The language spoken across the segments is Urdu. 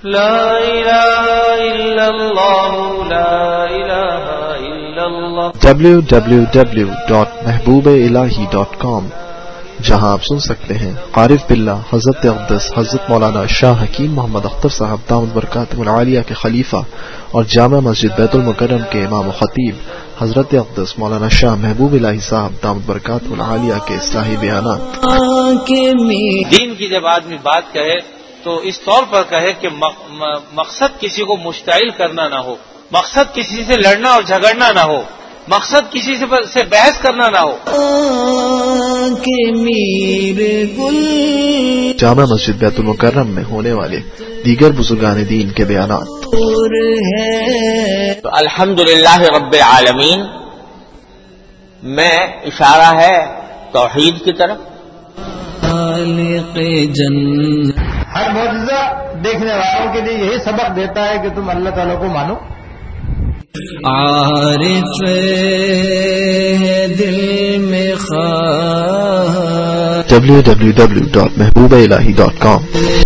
لا الہ الا اللہ لا الہ الا اللہ www.mehboobeIlahi.com، جہاں آپ سن سکتے ہیں عارف باللہ حضرت اقدس حضرت مولانا شاہ حکیم محمد اختر صاحب دامت برکاتہ العالیہ کے خلیفہ اور جامع مسجد بیت المکرم کے امام و خطیب حضرت اقدس مولانا شاہ محبوب الہی صاحب دامت برکاتہ العالیہ کے اصلاحی بیانات۔ دین کی جب آدمی بات کہے تو اس طور پر کہے کہ مقصد کسی کو مشتعل کرنا نہ ہو، مقصد کسی سے لڑنا اور جھگڑنا نہ ہو، مقصد کسی سے بحث کرنا نہ ہو۔ جامع مسجد بیت المکرم میں ہونے والے دیگر بزرگان دین کے بیانات۔ الحمدللہ رب العالمین میں اشارہ ہے توحید کی طرف۔ ہر معجزہ دیکھنے والوں کے لیے یہی سبق دیتا ہے کہ تم اللہ تعالیٰ کو مانو۔ عارف دل میں خواہ www.mehboobeIlahi.com۔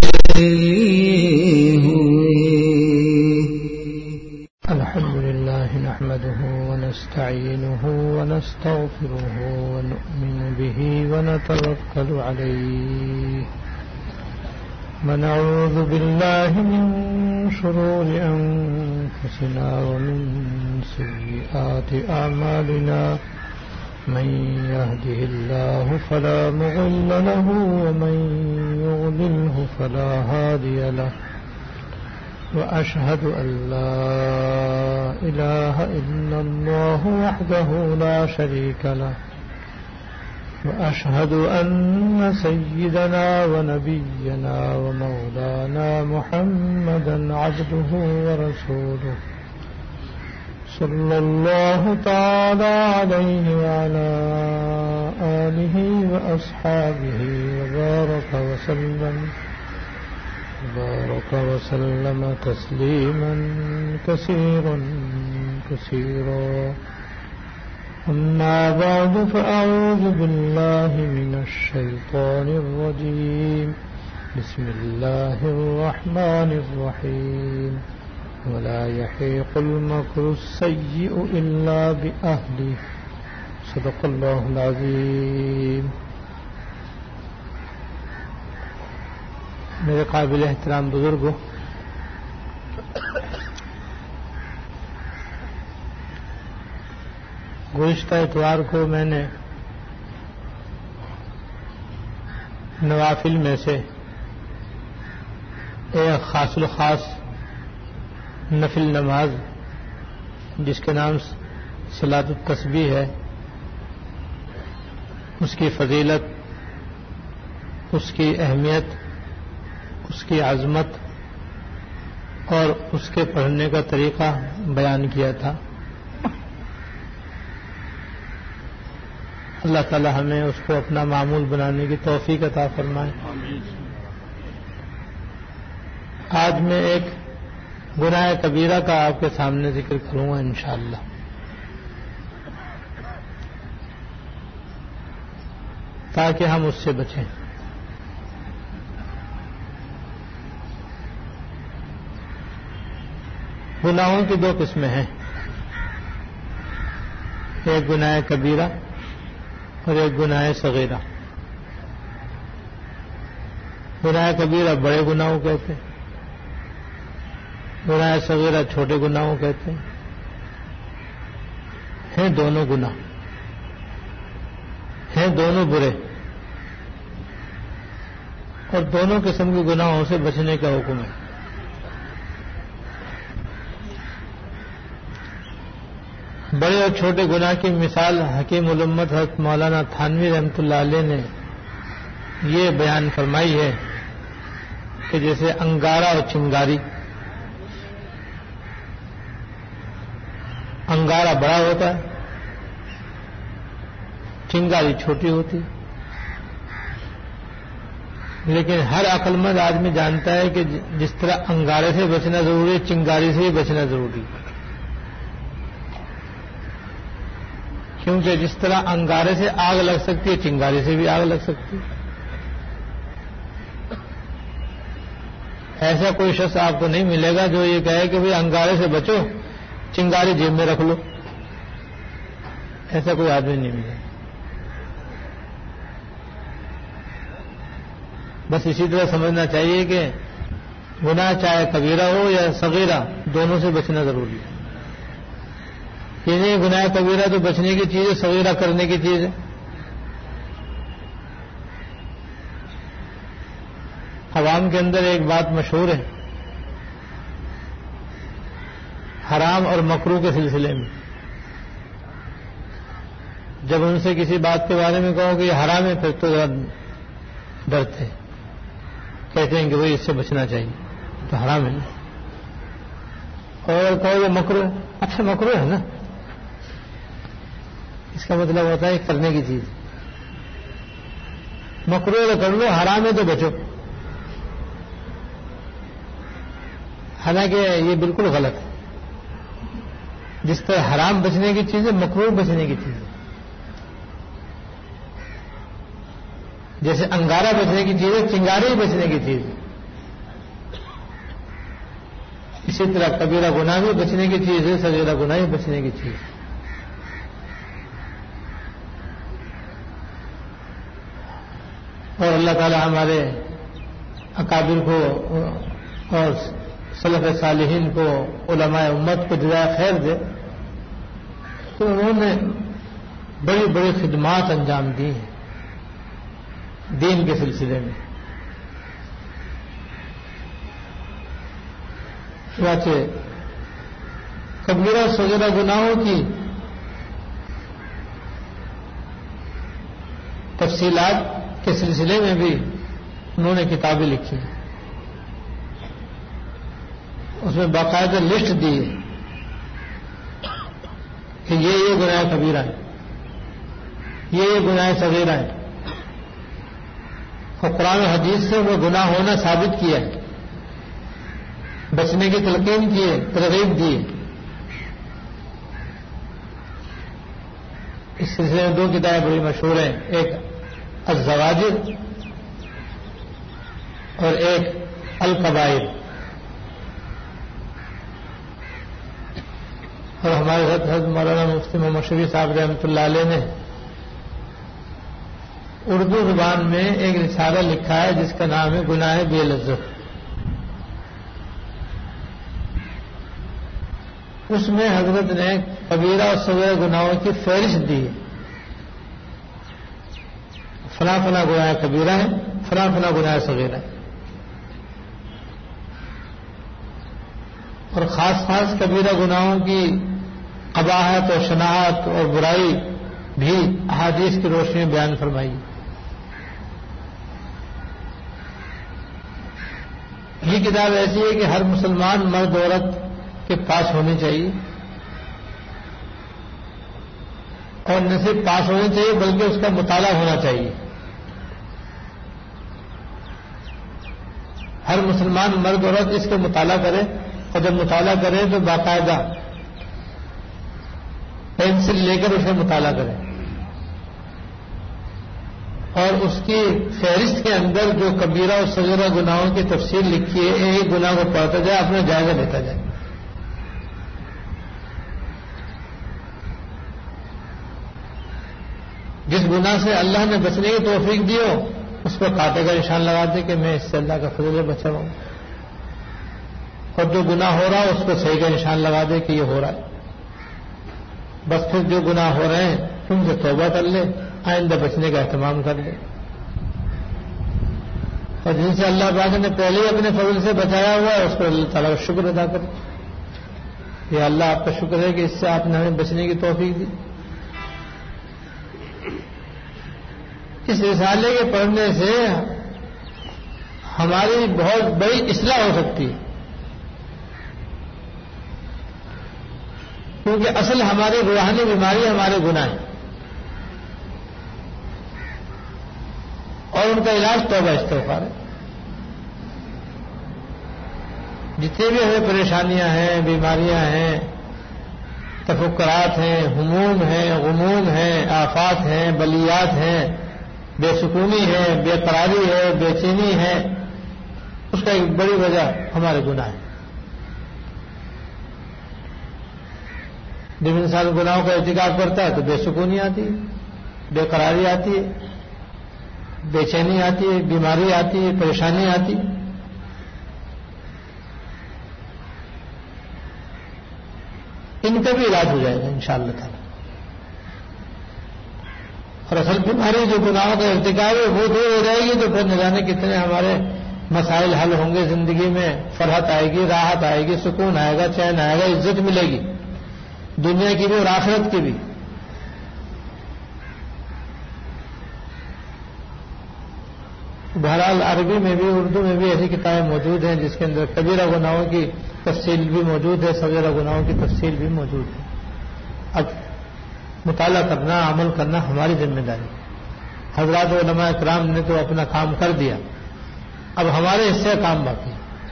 الحمد لله نحمده ونستعينه ونستغفره ونؤمن به ونتوكل عليه ونعوذ بالله من شرور أنفسنا ومن سيئات أعمالنا من يهده الله فلا مضل له ومن يضلله فلا هادي له وأشهد أن لا إله إلا الله وحده لا شريك له وأشهد أن سيدنا ونبينا ومولانا محمدا عبده ورسوله صلى الله تعالى عليه وعلى آله وأصحابه وبارك وسلم تسليما كثيرا كثيرا. أما بعد فأعوذ بالله من الشيطان الرجيم. بسم الله الرحمن الرحيم. ولا يحيق المكر السيء إلا بأهله. صدق الله العظيم. میرے قابل احترام بزرگوں، گزشتہ اتوار کو میں نے نوافل میں سے ایک خاص الخاص نفل نماز جس کے نام صلاۃ التسبیح ہے، اس کی فضیلت، اس کی اہمیت، اس کی عظمت اور اس کے پڑھنے کا طریقہ بیان کیا تھا. اللہ تعالی ہمیں اس کو اپنا معمول بنانے کی توفیق عطا فرمائے. آج میں ایک گناہ کبیرہ کا آپ کے سامنے ذکر کروں گا انشاءاللہ. تاکہ ہم اس سے بچیں. گناہوں کی دو قسمیں ہیں، ایک گناہ کبیرہ اور ایک گناہ صغیرہ. گناہ کبیرہ بڑے گناہوں کہتے ہیں، گناہ صغیرہ چھوٹے گناہوں کہتے ہیں دونوں گناہ ہیں، دونوں برے، اور دونوں قسم کے گناہوں سے بچنے کا حکم ہے. بڑے اور چھوٹے گناہ کی مثال حکیم الامت حضرت مولانا تھانوی رحمۃ اللہ علیہ نے یہ بیان فرمائی ہے کہ جیسے انگارہ اور چنگاری. انگارہ بڑا ہوتا ہے، چنگاری چھوٹی ہوتی. لیکن ہر عقل مند آدمی جانتا ہے کہ جس طرح انگارے سے بچنا ضروری ہے، چنگاری سے ہی بچنا ضروری ہے. کیونکہ جس طرح انگارے سے آگ لگ سکتی ہے، چنگاری سے بھی آگ لگ سکتی ہے. ایسا کوئی شخص آپ کو نہیں ملے گا جو یہ کہے کہ بھئی انگارے سے بچو، چنگاری جیب میں رکھ لو. ایسا کوئی آدمی نہیں ملے گا. بس اسی طرح سمجھنا چاہیے کہ گناہ چاہے کبیرہ ہو یا صغیرہ، دونوں سے بچنا ضروری ہے. یہ نہیں گناہ کبیرہ تو بچنے کی چیز ہے، صغیرہ کرنے کی چیز ہے. عوام کے اندر ایک بات مشہور ہے حرام اور مکروہ کے سلسلے میں. جب ان سے کسی بات کے بارے میں کہو کہ یہ حرام ہے پھر تو ڈرتے ہیں، کہتے ہیں کہ بھئی اس سے بچنا چاہیے، تو حرام ہے نا. اور کہو یہ مکروہ ہے، اچھا مکروہ ہے نا، اس کا مطلب ہوتا ہے کرنے کی چیز. مکروہ تو کر لو، حرام ہے تو بچو. حالانکہ یہ بالکل غلط ہے. جس طرح حرام بچنے کی چیز ہے، مکروہ بچنے کی چیز ہے. جیسے انگارہ بچنے کی چیز ہے، چنگاری بچنے کی چیز ہے. اسی طرح کبیرہ گناہ بھی بچنے کی چیز ہے، صغیرہ گناہ بھی بچنے کی چیز ہے. اور اللہ تعالی ہمارے اکابر کو اور سلف صالحین کو، علماء امت کو جزائے خیر دے. تو انہوں نے بڑی بڑی خدمات انجام دی ہیں دین کے سلسلے میں. چنانچہ کبیرہ صغیرہ گناہوں کی تفصیلات کے سلسلے میں بھی انہوں نے کتابیں لکھی ہیں. اس میں باقاعدہ لسٹ دی ہے کہ یہ گناہ کبیرہ ہے، یہ گناہ صغیرہ ہے. اور قرآن و حدیث سے وہ گناہ ہونا ثابت کیا ہے، بچنے کی تلقین کی ہے، ترغیب دی ہے. اس سلسلے میں دو کتابیں بڑی مشہور ہیں، ایک الزواجر اور ایک الکبائر. اور ہمارے حضرت مولانا مفتی محمد شفیع صاحب رحمۃ اللہ علیہ نے اردو زبان میں ایک رسالہ لکھا ہے جس کا نام ہے گناہ بے لذت. اس میں حضرت نے کبیرہ اور صغیرہ گناہوں کی فہرست دی ہے. فلاں فلاں گناہ کبیرہ ہے، فلاں فلاں گناہ صغیرہ ہے. اور خاص خاص کبیرہ گناہوں کی قباحت اور شناعت اور برائی بھی احادیث کی روشنی میں بیان فرمائی. یہ کتاب ایسی ہے کہ ہر مسلمان مرد عورت کے پاس ہونی چاہیے، اور نہ صرف پاس ہونی چاہیے بلکہ اس کا مطالعہ ہونا چاہیے. ہر مسلمان مرد عورت اس کا مطالعہ کرے، اور جب مطالعہ کرے تو باقاعدہ پینسل لے کر اس کا مطالعہ کرے، اور اس کی فہرست کے اندر جو کبیرہ اور صغیرہ گناہوں کی تفصیل لکھی ہے، ایک گناہ کو پڑھتا جائے، اپنا جائزہ لیتا جائے. جس گناہ سے اللہ نے بچنے کی توفیق دی ہو اس پر کانٹے کا نشان لگا دے کہ میں اس سے اللہ کا فضل بچا ہوں، اور جو گناہ ہو رہا ہے اس کو صحیح کا نشان لگا دے کہ یہ ہو رہا ہے. بس پھر جو گناہ ہو رہے ہیں ان سے توبہ کر لے، آئندہ بچنے کا اہتمام کر لے. اور جن سے اللہ پاک نے پہلے ہی اپنے فضل سے بچایا ہوا ہے اس پر اللہ تعالیٰ کا شکر ادا کرے. یہ اللہ آپ کا شکر ہے کہ اس سے آپ نے ہمیں بچنے کی توفیق دی. اس رسالے کے پڑھنے سے ہماری بہت بڑی اصلاح ہو سکتی ہے، کیونکہ اصل ہماری روحانی بیماری ہمارے گناہ ہیں، اور ان کا علاج توبہ استغفار ہے. جتنے بھی ہمیں پریشانیاں ہیں، بیماریاں ہیں، تفکرات ہیں، ہموم ہیں، غموم ہیں، آفات ہیں، بلیات ہیں، بے سکونی ہے، بے قراری ہے، بے چینی ہے، اس کا ایک بڑی وجہ ہمارے گناہ ہے. جب انسان گناہوں کا ارتکاب کرتا ہے تو بے سکونی آتی ہے, بے قراری آتی ہے, بے چینی آتی ہے, بیماری آتی ہے, پریشانی آتی ہے. ان کا بھی علاج ہو جائے گا انشاءاللہ تعالی. اور اصل بیماری جو گناہوں کا ارتکاب ہے وہ دور ہو جائے گی تو پھر نہ جانے کتنے ہمارے مسائل حل ہوں گے. زندگی میں فرحت آئے گی, راحت آئے گی, سکون آئے گا, چین آئے گا, عزت ملے گی دنیا کی بھی اور آخرت کی بھی. بہرحال عربی میں بھی اردو میں بھی ایسی کتابیں موجود ہیں جس کے اندر کبیرہ گناہوں کی تفصیل بھی موجود ہے, صغیرہ گناہوں کی تفصیل بھی موجود ہے. اب مطالعہ کرنا, عمل کرنا ہماری ذمہ داری. حضرات علماء کرام نے تو اپنا کام کر دیا, اب ہمارے حصے کا کام باقی ہے.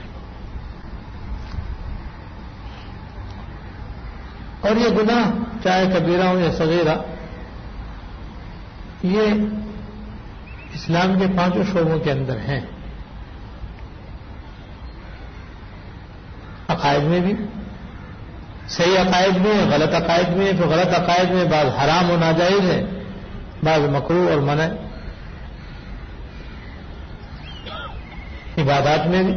اور یہ گناہ چاہے کبیرہ ہو یا صغیرہ, یہ اسلام کے 5 شعبوں کے اندر ہیں. عقائد میں بھی صحیح عقائد میں, غلط عقائد میں. تو غلط عقائد میں بعض حرام و ناجائز ہے, بعض مکروہ اور منع. عبادات میں بھی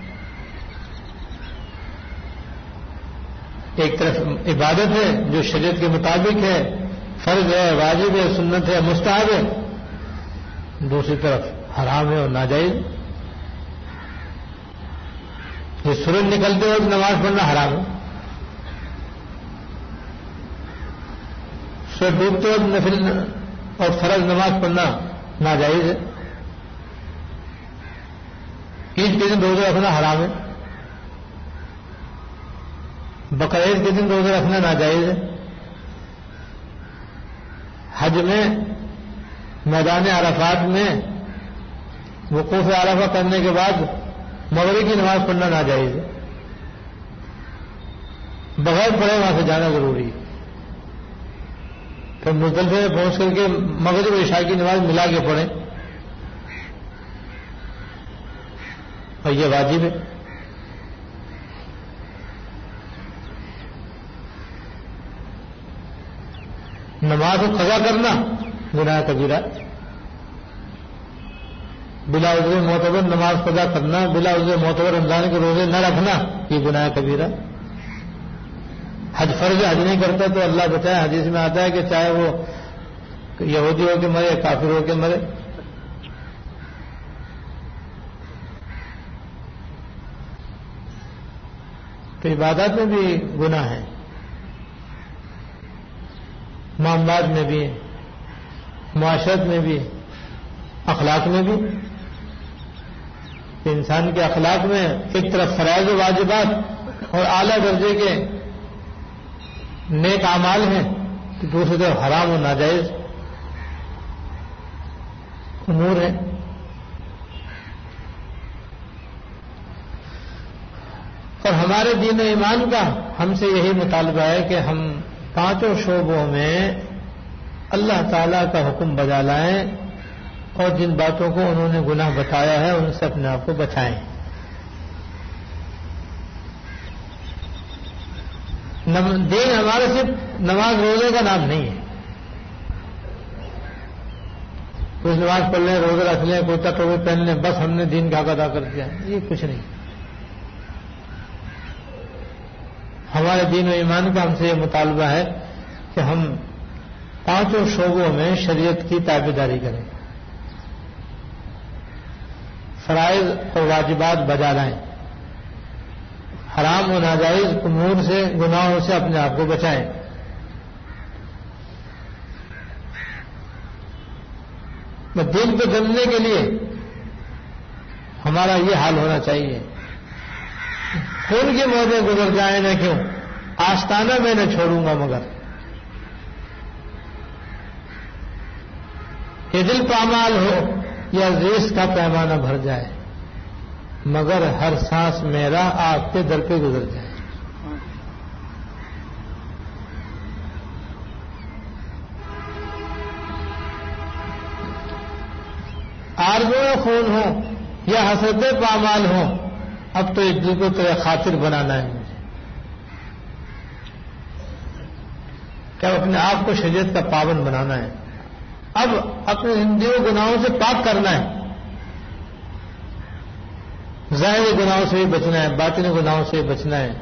ایک طرف عبادت ہے جو شریعت کے مطابق ہے, فرض ہے, واجب ہے, سنت ہے, مستحب ہے. دوسری طرف حرام ہے اور ناجائز. یہ سورج نکلتے وقت نماز پڑھنا حرام ہے, سورج ڈوبتے وقت نفل اور فرض نماز پڑھنا ناجائز ہے. عید کے دن روزہ رکھنا حرام ہے, بقرعید کے دن روزہ رکھنا ناجائز ہے. حج میں میدان عرفات میں وقوف عرفہ کرنے کے بعد مغرب کی نماز پڑھنا ناجائز ہے. بغیر پڑھے وہاں سے جانا ضروری ہے. پھر مزدلفے میں پہنچ کر کے مغرب و عشاء کی نماز ملا کے پڑھیں, اور یہ واجب ہے. نماز کو قضا کرنا گناہ کبیرہ. بلا عذر معتبر نماز قضا کرنا, بلا عذر معتبر رمضان کے روزے نہ رکھنا, یہ گناہ کبیرہ. حج فرض حج نہیں کرتا تو اللہ بتائے, حدیث میں آتا ہے کہ چاہے وہ یہودی ہو کے مرے, کافر ہو کے مرے. تو عبادات میں بھی گناہ ہے, معاملات میں بھی, معاشرت میں بھی, اخلاق میں بھی. انسان کے اخلاق میں ایک طرف فرائض و واجبات اور اعلیٰ درجے کے نیک اعمال ہیں, تو دوسری طرف حرام و ناجائز امور ہیں. اور ہمارے دین و ایمان کا ہم سے یہی مطالبہ ہے کہ ہم 5 شعبوں میں اللہ تعالی کا حکم بجا لائیں اور جن باتوں کو انہوں نے گناہ بتایا ہے ان سے اپنے آپ کو بچائیں. دین ہمارے صرف نماز روزے کا نام نہیں ہے. کچھ نماز پڑھ لیں, روزے رکھ لیں, کرتا ٹوپی پہن لیں, بس ہم نے دین کا حق ادا کر دیا, یہ کچھ نہیں. ہمارے دین و ایمان کا ہم سے یہ مطالبہ ہے کہ ہم 5 شعبوں میں شریعت کی تابعداری کریں, فرائض اور واجبات بجا لائیں, حرام و ناجائز امور سے, گناہوں سے اپنے آپ کو بچائیں. دین کو جاننے کے لیے ہمارا یہ حال ہونا چاہیے, خون کے موجے گزر جائیں نہ کیوں, آستانہ میں نہ چھوڑوں گا مگر کہ دل پامال ہو یا ریس کا پیمانہ بھر جائے, مگر ہر سانس میرا آپ کے در پہ گزر جائے. آرزویں خون ہوں یا حسرتیں پامال ہوں, اب تو اس دل کو تیرے خاطر بنانا ہے مجھے، کہ اب اپنے آپ کو شریعت کا پابند بنانا ہے، اب اپنے زندگی گناہوں سے پاک کرنا ہے، ظاہری گناہوں سے بھی بچنا ہے، باطنی گناہوں سے بھی بچنا ہے،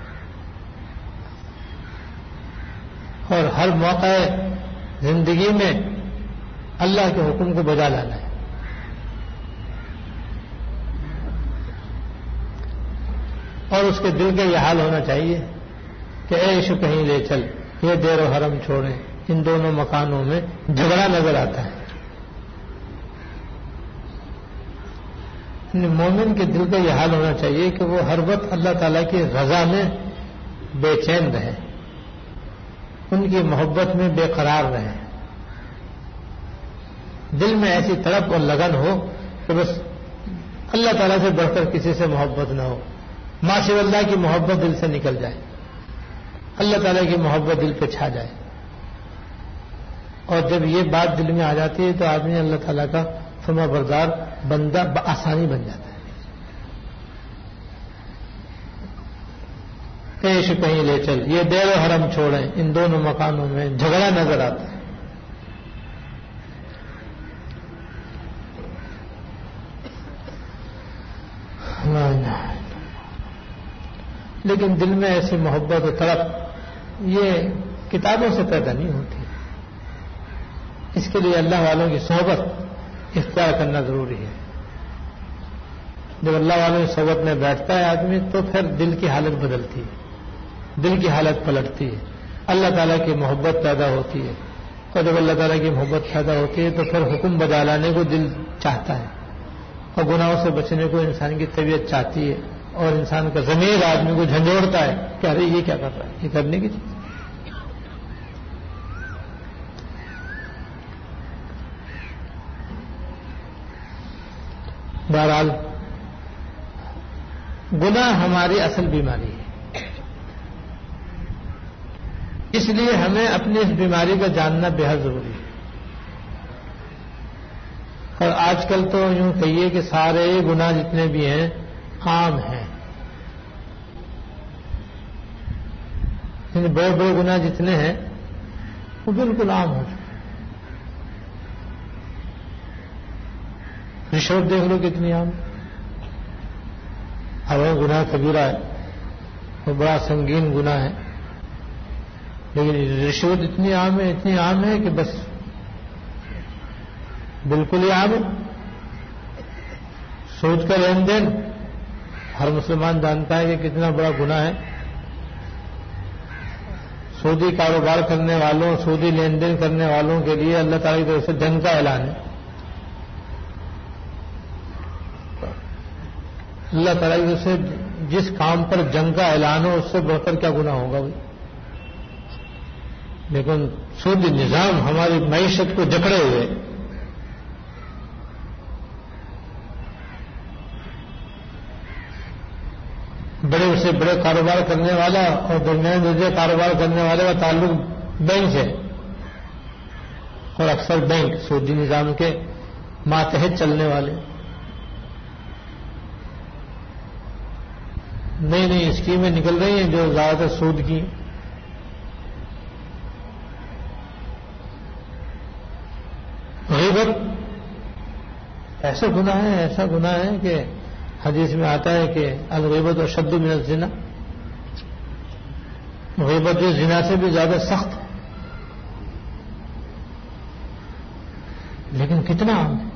اور ہر موقع زندگی میں اللہ کے حکم کو بجا لانا ہے۔ اور اس کے دل کا یہ حال ہونا چاہیے کہ اے عشق کہیں لے چل، یہ دیر و حرم چھوڑیں، ان دونوں مکانوں میں جھگڑا نظر آتا ہے۔ مومن کے دل کا یہ حال ہونا چاہیے کہ وہ ہر وقت اللہ تعالیٰ کی رضا میں بے چین رہے، ان کی محبت میں بے قرار رہے، دل میں ایسی تڑپ اور لگن ہو کہ بس اللہ تعالیٰ سے بڑھ کر کسی سے محبت نہ ہو، ما سوى اللہ کی محبت دل سے نکل جائے، اللہ تعالیٰ کی محبت دل پہ چھا جائے، اور جب یہ بات دل میں آ جاتی ہے تو آدمی اللہ تعالیٰ کا فرما بردار بندہ بآسانی بن جاتا ہے۔ پیش کہیں لے چل، یہ دیر و حرم چھوڑیں، ان دونوں مکانوں میں جھگڑا نظر آتا ہے۔ لیکن دل میں ایسی محبت و تڑپ یہ کتابوں سے پیدا نہیں ہوتی، اس کے لیے اللہ والوں کی صحبت اختیار کرنا ضروری ہے۔ جب اللہ والوں کی صحبت میں بیٹھتا ہے آدمی تو پھر دل کی حالت بدلتی ہے، دل کی حالت پلٹتی ہے، اللہ تعالیٰ کی محبت پیدا ہوتی ہے، اور جب اللہ تعالیٰ کی محبت پیدا ہوتی ہے تو پھر حکم بجا لانے کو دل چاہتا ہے، اور گناہوں سے بچنے کو انسان کی طبیعت چاہتی ہے، اور انسان کا ضمیر آدمی کو جھنجھوڑتا ہے کہ ارے یہ کیا کر رہا ہے، یہ کرنے کی چیز۔ بہرحال گناہ ہماری اصل بیماری ہے، اس لیے ہمیں اپنی اس بیماری کا جاننا بے حد ضروری ہے۔ اور آج کل تو یوں کہیے کہ سارے گناہ جتنے بھی ہیں عام ہیں، یعنی بڑے بڑے گناہ جتنے ہیں وہ بالکل عام ہو چکے۔ رشوت دیکھ لو کتنی عام، ہر گناہ کبیرہ ہے، وہ بڑا سنگین گناہ ہے، لیکن رشوت اتنی عام ہے کہ بس بالکل ہی عام ہے۔ سود کا لین دین ہر مسلمان جانتا ہے کہ کتنا بڑا گناہ ہے۔ سودی کاروبار کرنے والوں، سودی لین دین کرنے والوں کے لیے اللہ تعالیٰ کی طرف سے جنگ کا اعلان ہے۔ اللہ تعالیٰ کی طرف سے جس کام پر جنگ کا اعلان ہو اس سے بڑھ کر کیا گناہ ہوگا بھائی؟ لیکن سودی نظام ہماری معیشت کو جکڑے ہوئے، بڑے سے بڑے کاروبار کرنے والا اور درمیان درجے کاروبار کرنے والے کا تعلق بینک سے، اور اکثر بینک سودی نظام کے ماتحت چلنے والے، نئی نئی اسکیمیں نکل رہی ہیں جو زیادہ تر سود کی۔ غیبت ایسا گناہ ہے کہ حدیث میں آتا ہے کہ الغیبت اشد من الزنا، غیبت جو زنا سے بھی زیادہ سخت، لیکن کتنا عام ہے۔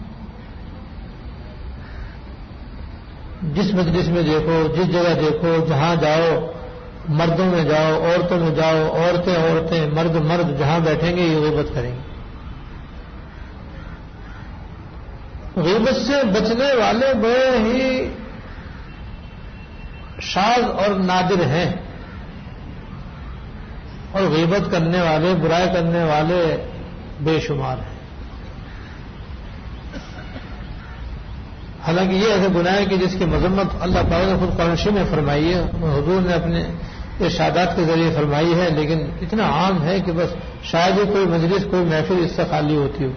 جس مجلس میں دیکھو، جس جگہ دیکھو، جہاں جاؤ، مردوں میں جاؤ، عورتوں میں جاؤ، عورتیں مرد جہاں بیٹھیں گے یہ غیبت کریں گے۔ غیبت سے بچنے والے بڑے ہی شاذ اور نادر ہیں، اور غیبت کرنے والے، برائی کرنے والے بے شمار ہیں۔ حالانکہ یہ ایسے گناہ ہے کہ جس کی مذمت اللہ تعالیٰ نے خود قرآن میں فرمائی ہے، حضور نے اپنے ارشادات کے ذریعے فرمائی ہے، لیکن اتنا عام ہے کہ بس شاید ہی کوئی مجلس، کوئی محفل اس سے خالی ہوتی ہو۔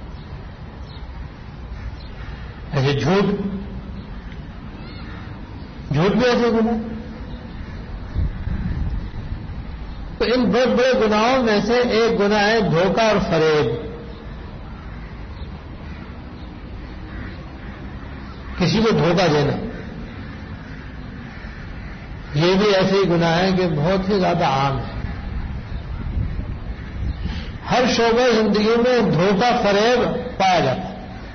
ایسے جھوٹ، جھوٹ بھی ایسے گناہ. تو ان بہت بڑے گناہوں میں سے ایک گناہ ہے دھوکہ اور فریب. کسی کو دھوکہ دینا یہ بھی ایسے ہی گناہ ہے کہ بہت ہی زیادہ عام ہے. ہر شعبہ زندگی میں دھوکہ فریب پایا جاتا ہے.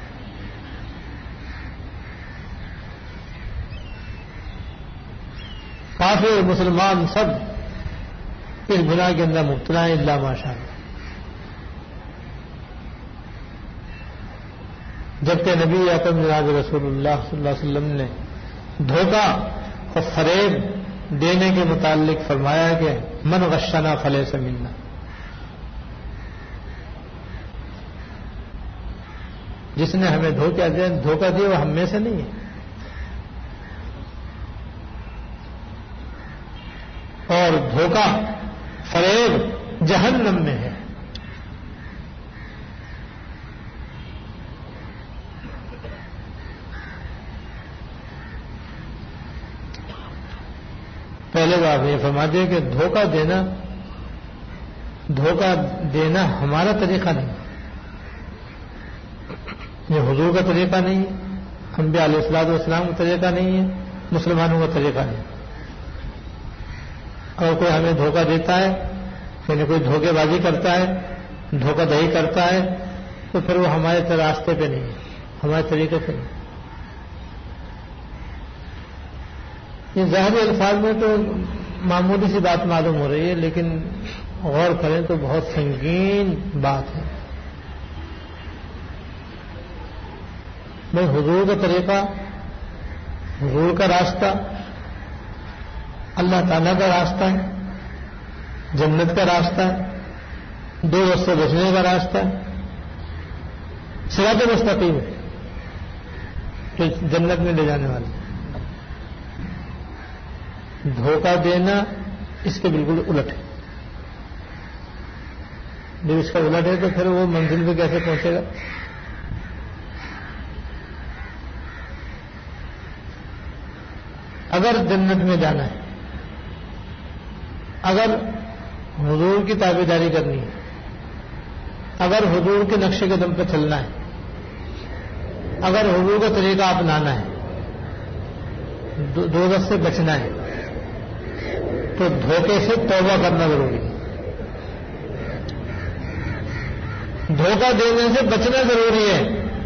کافر مسلمان سب اس گناہ کے اندر مبتلا ہیں الا ماشاء اللہ. جبکہ نبی اکرم جناب رسول اللہ صلی اللہ علیہ وسلم نے دھوکہ اور فریب دینے کے متعلق فرمایا کہ من غشنا فلیس منا. جس نے ہمیں دھوکہ دیا وہ ہم میں سے نہیں ہے. اور دھوکہ فریب جہنم میں ہے. پہلے بات یہ فرما دیا کہ دھوکہ دینا ہمارا طریقہ نہیں. یہ حضور کا طریقہ نہیں ہے, انبیاء علیہ الصلوۃ والسلام کا طریقہ نہیں ہے, مسلمانوں کا طریقہ نہیں. اگر کوئی ہمیں دھوکہ دیتا ہے, یعنی کوئی دھوکے بازی کرتا ہے, دھوکہ دہی کرتا ہے, تو پھر وہ ہمارے راستے پہ نہیں ہے, ہمارے طریقے پہ نہیں. یہ ظاہری الفاظ میں تو معمولی سی بات معلوم ہو رہی ہے, لیکن غور کریں تو بہت سنگین بات ہے. بھائی حضور کا طریقہ, حضور کا راستہ اللہ تعالیٰ کا راستہ ہے, جنت کا راستہ ہے, دو راستے بچنے کا راستہ ہے, صراط مستقیم ہے جو جنت میں لے جانے والا. دھوکہ دینا اس کے بالکل الٹ ہے. جب اس کا الٹ ہے تو پھر وہ منزل پہ کیسے پہنچے گا؟ اگر جنت میں جانا ہے, اگر حضور کی تابعداری کرنی ہے, اگر حضور کے نقشے کے دم پہ چلنا ہے, اگر حضور کا طریقہ اپنانا ہے, دوزخ سے بچنا ہے, تو دھوکے سے توبہ کرنا ضروری ہے. دھوکہ دینے سے بچنا ضروری ہے.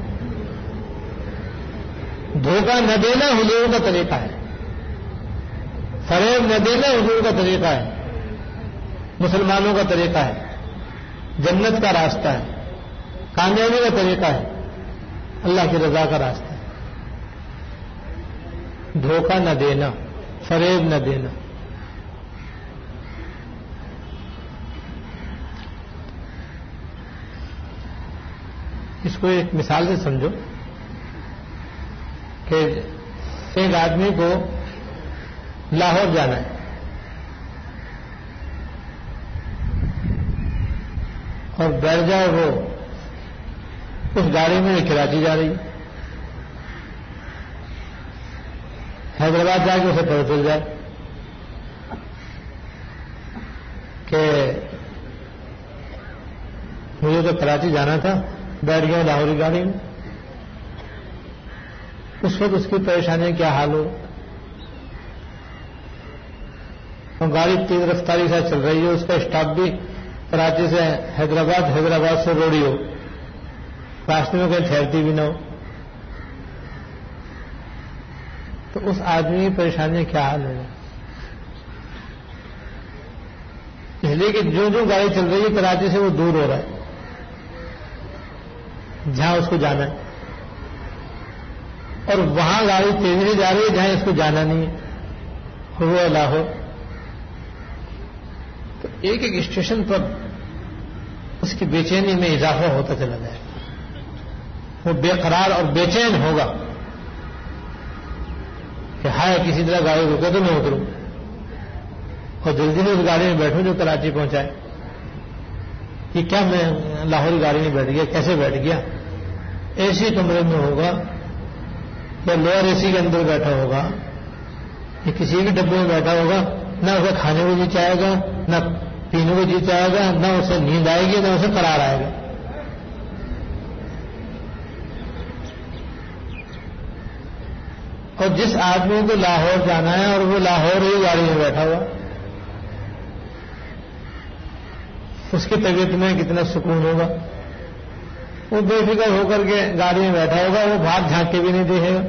دھوکہ نہ دینا حضور کا طریقہ ہے, فریب نہ دینا حضور کا طریقہ ہے, مسلمانوں کا طریقہ ہے, جنت کا راستہ ہے, کامیابی کا طریقہ ہے, اللہ کی رضا کا راستہ ہے. دھوکہ نہ دینا, فریب نہ دینا. اس کو ایک مثال سے سمجھو کہ ایک آدمی کو لاہور جانا ہے اور بیٹھ جائے وہ اس گاڑی میں کراچی جا رہی ہے, حیدرآباد جا کے اسے پتہ چل جائے کہ مجھے تو کراچی جانا تھا, بیٹھ گیا لاہوری گاڑی میں. اس وقت اس کی پریشانی کیا حال ہو, اور گاڑی تیز رفتاری سے چل رہی ہے, اس کا اسٹاپ بھی کراچی سے حیدرآباد, حیدرآباد سے روڑی ہو, راستے میں کہیں ٹھہرتی بھی نہ ہو, تو اس آدمی کی پریشانی کیا حال ہوگا؟ اس لیے کہ جو گاڑی چل رہی ہے کراچی سے وہ دور ہو رہا ہے جہاں اس کو جانا ہے, اور وہاں گاڑی تیزی سے جا رہی ہے جہاں اس کو جانا نہیں ہے, وہ لاہور. تو ایک ایک اسٹیشن پر اس کی بے چینی میں اضافہ ہوتا چلا جائے, وہ بے قرار اور بے چین ہوگا کہ ہائے کسی طرح گاڑی رکے تو میں اتروں اور جلدی سے اس گاڑی میں بیٹھوں جو کراچی پہنچائے. کہ کیا میں لاہوری گاڑی میں بیٹھ گیا, کیسے بیٹھ گیا؟ اے سی کمرے میں ہوگا یا لوئر اے سی کے اندر بیٹھا ہوگا یہ کسی کے ڈبے میں بیٹھا ہوگا، نہ اسے کھانے کو جی چاہے گا، نہ پینے کو جی چاہے گا، نہ اسے نیند آئے گی، نہ اسے قرار آئے گا. اور جس آدمی کو لاہور جانا ہے اور وہ لاہور ہی گاڑی میں بیٹھا ہوا، اس کی طبیعت میں کتنا سکون ہوگا. وہ بے فکر ہو کر کے گاڑی میں بیٹھا ہوگا، وہ بھاگ جھانک کے بھی نہیں دیکھے گا،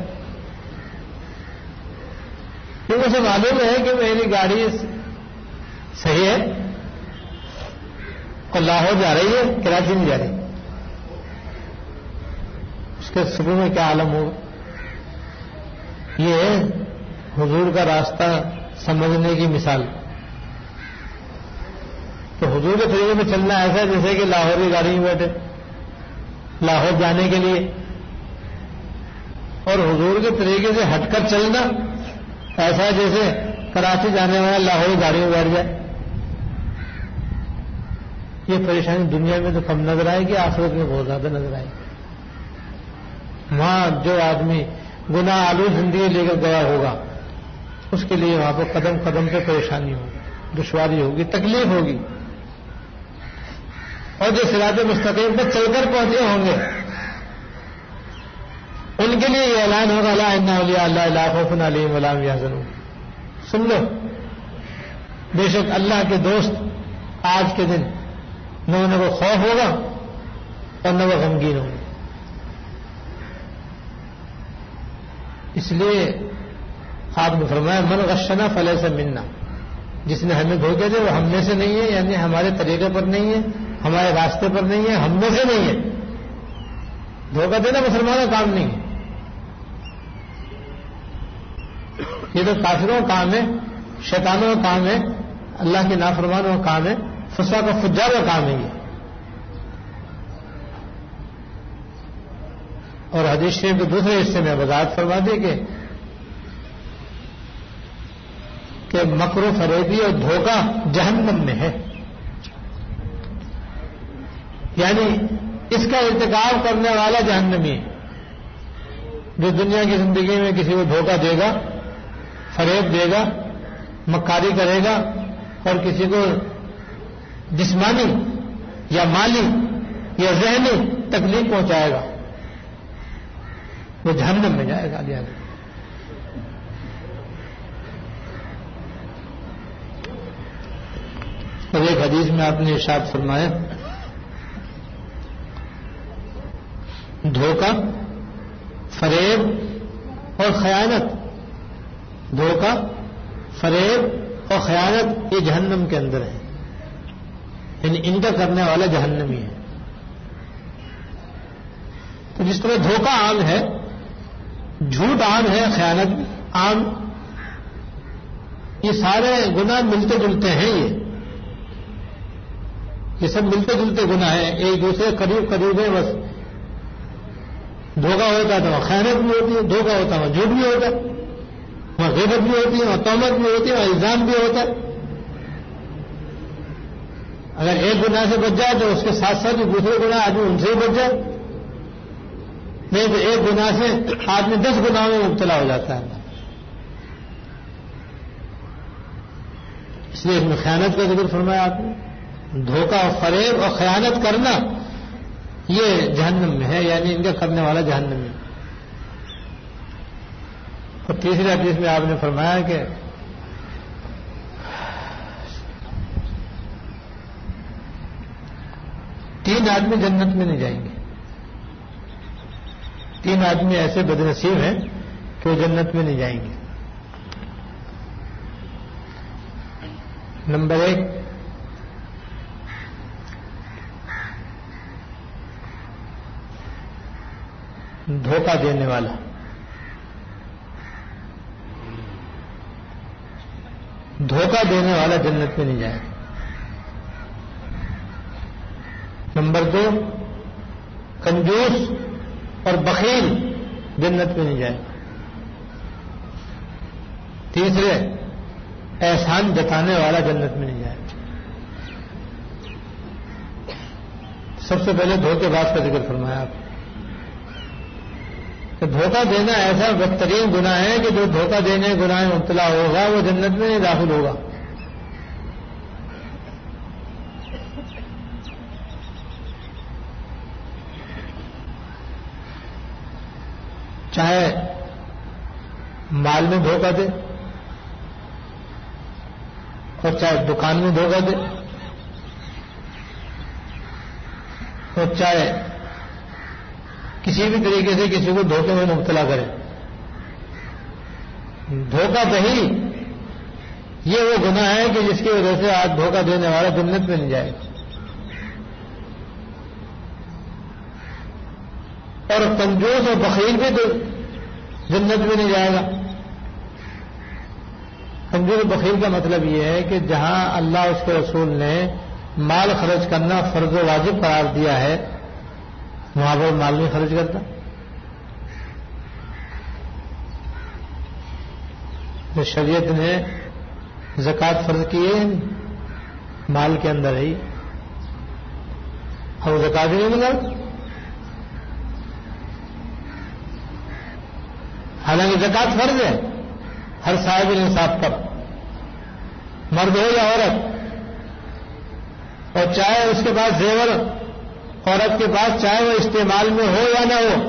کیونکہ اسے معلوم ہے کہ میری گاڑی صحیح ہے اور لاہور جا رہی ہے، کراچی نہیں جا رہی. اس کے سکون میں کیا عالم ہوگا. یہ ہے حضور کا راستہ سمجھنے کی مثال. تو حضور کے طریقے میں چلنا ایسا ہے جیسے کہ لاہور کی گاڑی میں بیٹھے لاہور جانے کے لیے، اور حضور کے طریقے سے ہٹ کر چلنا ایسا ہے جیسے کراچی جانے والا لاہور کی گاڑی میں بیٹھ جائے. یہ پریشانی دنیا میں تو کم نظر آئے گی، آخرت میں بہت زیادہ نظر آئے گی. وہاں جو آدمی گناہ آلود زندگی لے کر گیا ہوگا، اس کے لیے وہاں پر قدم قدم پہ پریشانی ہوگی، دشواری ہوگی، تکلیف ہوگی. اور جو صراط مستقیم پر چل کر پہنچے ہوں گے ان کے لیے یہ اعلان ہوگا الا ان اولیاء اللہ لا خوف علیہم ولا هم يحزنون. سن لو، بے شک اللہ کے دوست آج کے دن نہ انہیں وہ خوف ہوگا اور نہ وہ غمگین ہوں گے. اس لیے آپ نے فرمایا من غشنا فلیس منا، جس نے ہمیں دھوکے دے وہ ہم میں سے نہیں ہے، یعنی ہمارے طریقے پر نہیں ہے، ہمارے راستے پر نہیں ہے، ہم میں سے نہیں ہے. دھوکہ دینا مسلمانوں کا کام نہیں ہے، یہ تو کافروں کا کام ہے، شیطانوں کا کام ہے، اللہ کے نافرمانوں کا کام ہے، فساق و فجار کا کام ہے یہ. اور حدیث شریف کے دوسرے حصے میں وضاحت فرما دی کہ مکر و فریبی اور دھوکہ جہنم میں ہے. یعنی اس کا ارتکاب کرنے والا جہنمی ہے، جو دنیا کی زندگی میں کسی کو دھوکہ دے گا، فریب دے گا، مکاری کرے گا اور کسی کو جسمانی یا مالی یا ذہنی تکلیف پہنچائے گا، وہ جہنم میں جائے گا. اور ایک حدیث میں آپ نے ارشاد فرمایا دھوکہ، فریب اور خیانت، دھوکہ، فریب اور خیانت یہ جہنم کے اندر ہے، یعنی ان کا کرنے والا جہنمی ہے. تو جس طرح دھوکہ عام ہے، جھوٹ عام ہے، خیانت عام، یہ سارے گناہ ملتے جلتے ہیں. یہ سب ملتے جلتے گناہ ہیں، ایک دوسرے قریب قریب ہیں. بس دھوکہ ہوتا ہے تو وہاں خیانت بھی ہوتی ہے، دھوکہ ہوتا ہے وہاں جھوٹ بھی ہوتا ہے، وہاں غیبت بھی ہوتی ہے، وہاں تہمت بھی ہوتی ہے، وہاں الزام بھی ہوتا ہے. اگر ایک گناہ سے بچ جائے تو اس کے ساتھ ساتھ جو دوسرے گناہ آدمی ان سے بھی بچ جائے، نہیں تو ایک گناہ سے آدمی 10 گناہوں میں مبتلا ہو جاتا ہے. اس لیے اس میں خیانت کا ذکر فرمایا آپ نے. دھوکہ اور فریب اور خیانت کرنا یہ جہنم میں ہے، یعنی ان کا کرنے والا جہنم میں. اور تیسرے حدیث میں آپ نے فرمایا کہ تین آدمی جنت میں نہیں جائیں گے. تین آدمی ایسے بدنصیب ہیں کہ وہ جنت میں نہیں جائیں گے. نمبر 1، دھوکہ دینے والا. دھوکہ دینے والا جنت میں نہیں جائے گا. نمبر 2، کنجوس اور بخیل جنت میں نہیں جائے گا. تیسرے، احسان جتانے والا جنت میں نہیں جائے گا. سب سے پہلے دھوکے باز کا ذکر فرمایا آپ کہ کہ دھوکہ دینا ایسا بدترین گناہ ہے کہ جو دھوکہ دینے گناہ میں مبتلا ہوگا وہ جنت میں نہیں داخل ہوگا. چاہے مال میں دھوکہ دے اور چاہے دکان میں دھوکہ دے اور چاہے کسی بھی طریقے سے کسی کو دھوکے میں مبتلا کرے. دھوکہ دہی یہ وہ گناہ ہے کہ جس کی وجہ سے آج دھوکہ دینے والا جنت میں نہیں جائے گا. اور کنجوس اور بخیل بھی تو جنت میں نہیں جائے گا. کنجوس اور بخیل کا مطلب یہ ہے کہ جہاں اللہ اس کے رسول نے مال خرچ کرنا فرض و واجب قرار دیا ہے وہاں پر مال نہیں خرچ کرتا. تو شریعت نے زکوٰۃ فرض کی ہے مال کے اندر ہی اور زکوٰۃ ہی نہیں ملا. حالانکہ زکوٰۃ فرض ہے ہر صاحب نصاب پر، مرد ہو یا عورت، اور چاہے اس کے پاس زیور عورت کے پاس چاہے وہ استعمال میں ہو یا نہ ہو،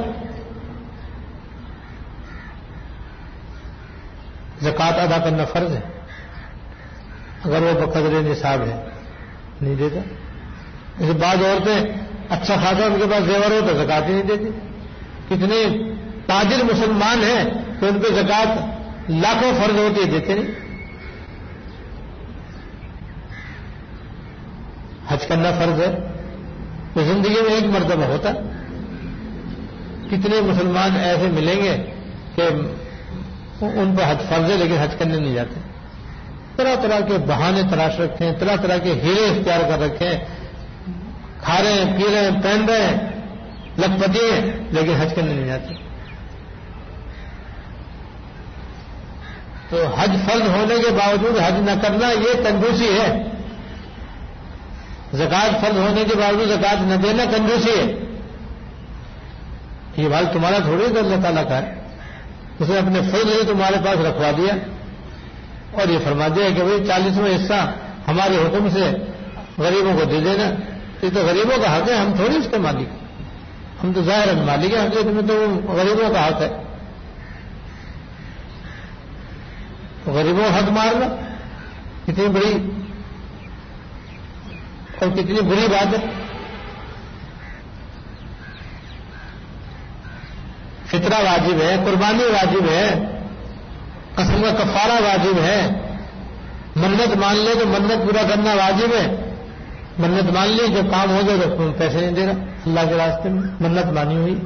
زکوٰۃ ادا کرنا فرض ہے. اگر وہ بقدر نصاب ہے نہیں دیتا. جیسے بعض عورتیں اچھا خاصا ان کے پاس زیور ہو تو زکوٰۃ ہی نہیں دیتی. کتنے تاجر مسلمان ہیں کہ ان پہ زکوٰۃ لاکھوں فرض ہوتی ہے، دیتے نہیں. حج کرنا فرض ہے تو زندگی میں ایک مرتبہ ہوتا. کتنے مسلمان ایسے ملیں گے کہ ان پہ حج فرض ہے لیکن حج کرنے نہیں جاتے. طرح طرح کے بہانے تلاش رکھتے ہیں، طرح طرح کے ہیرے اختیار کر رکھے ہیں، کھا رہے ہیں، پی رہے ہیں، پہن رہے ہیں، لکھپتی ہیں، لیکن حج کرنے نہیں جاتے. تو حج فرض ہونے کے باوجود حج نہ کرنا یہ کنجوسی ہے. زکوٰۃ فرض ہونے کے باوجود زکوٰۃ نہ دینا کنجوسی ہے. یہ بات تمہارا تھوڑی تو اللہ تعالیٰ کا ہے. اس نے اپنے فضل سے تمہارے پاس رکھوا دیا اور یہ فرما دیا کہ بھائی 40واں حصہ ہمارے حکم سے غریبوں کو دے دینا. یہ تو غریبوں کا حق ہے، ہم تھوڑی اس کے مالک ہیں. ہم تو ظاہر مالک ہیں، حقیقت میں تو غریبوں کا حق ہے. غریبوں کا حق مارنا کتنی بڑی اور کتنی بری بات ہے. فطرہ واجب ہے، قربانی واجب ہے، قسم کا کفارہ واجب ہے، منت مان لے تو منت پورا کرنا واجب ہے. منت مان لی جو کام ہو جائے تو پیسے نہیں دے رہا اللہ کے راستے میں، منت مانی ہوئی.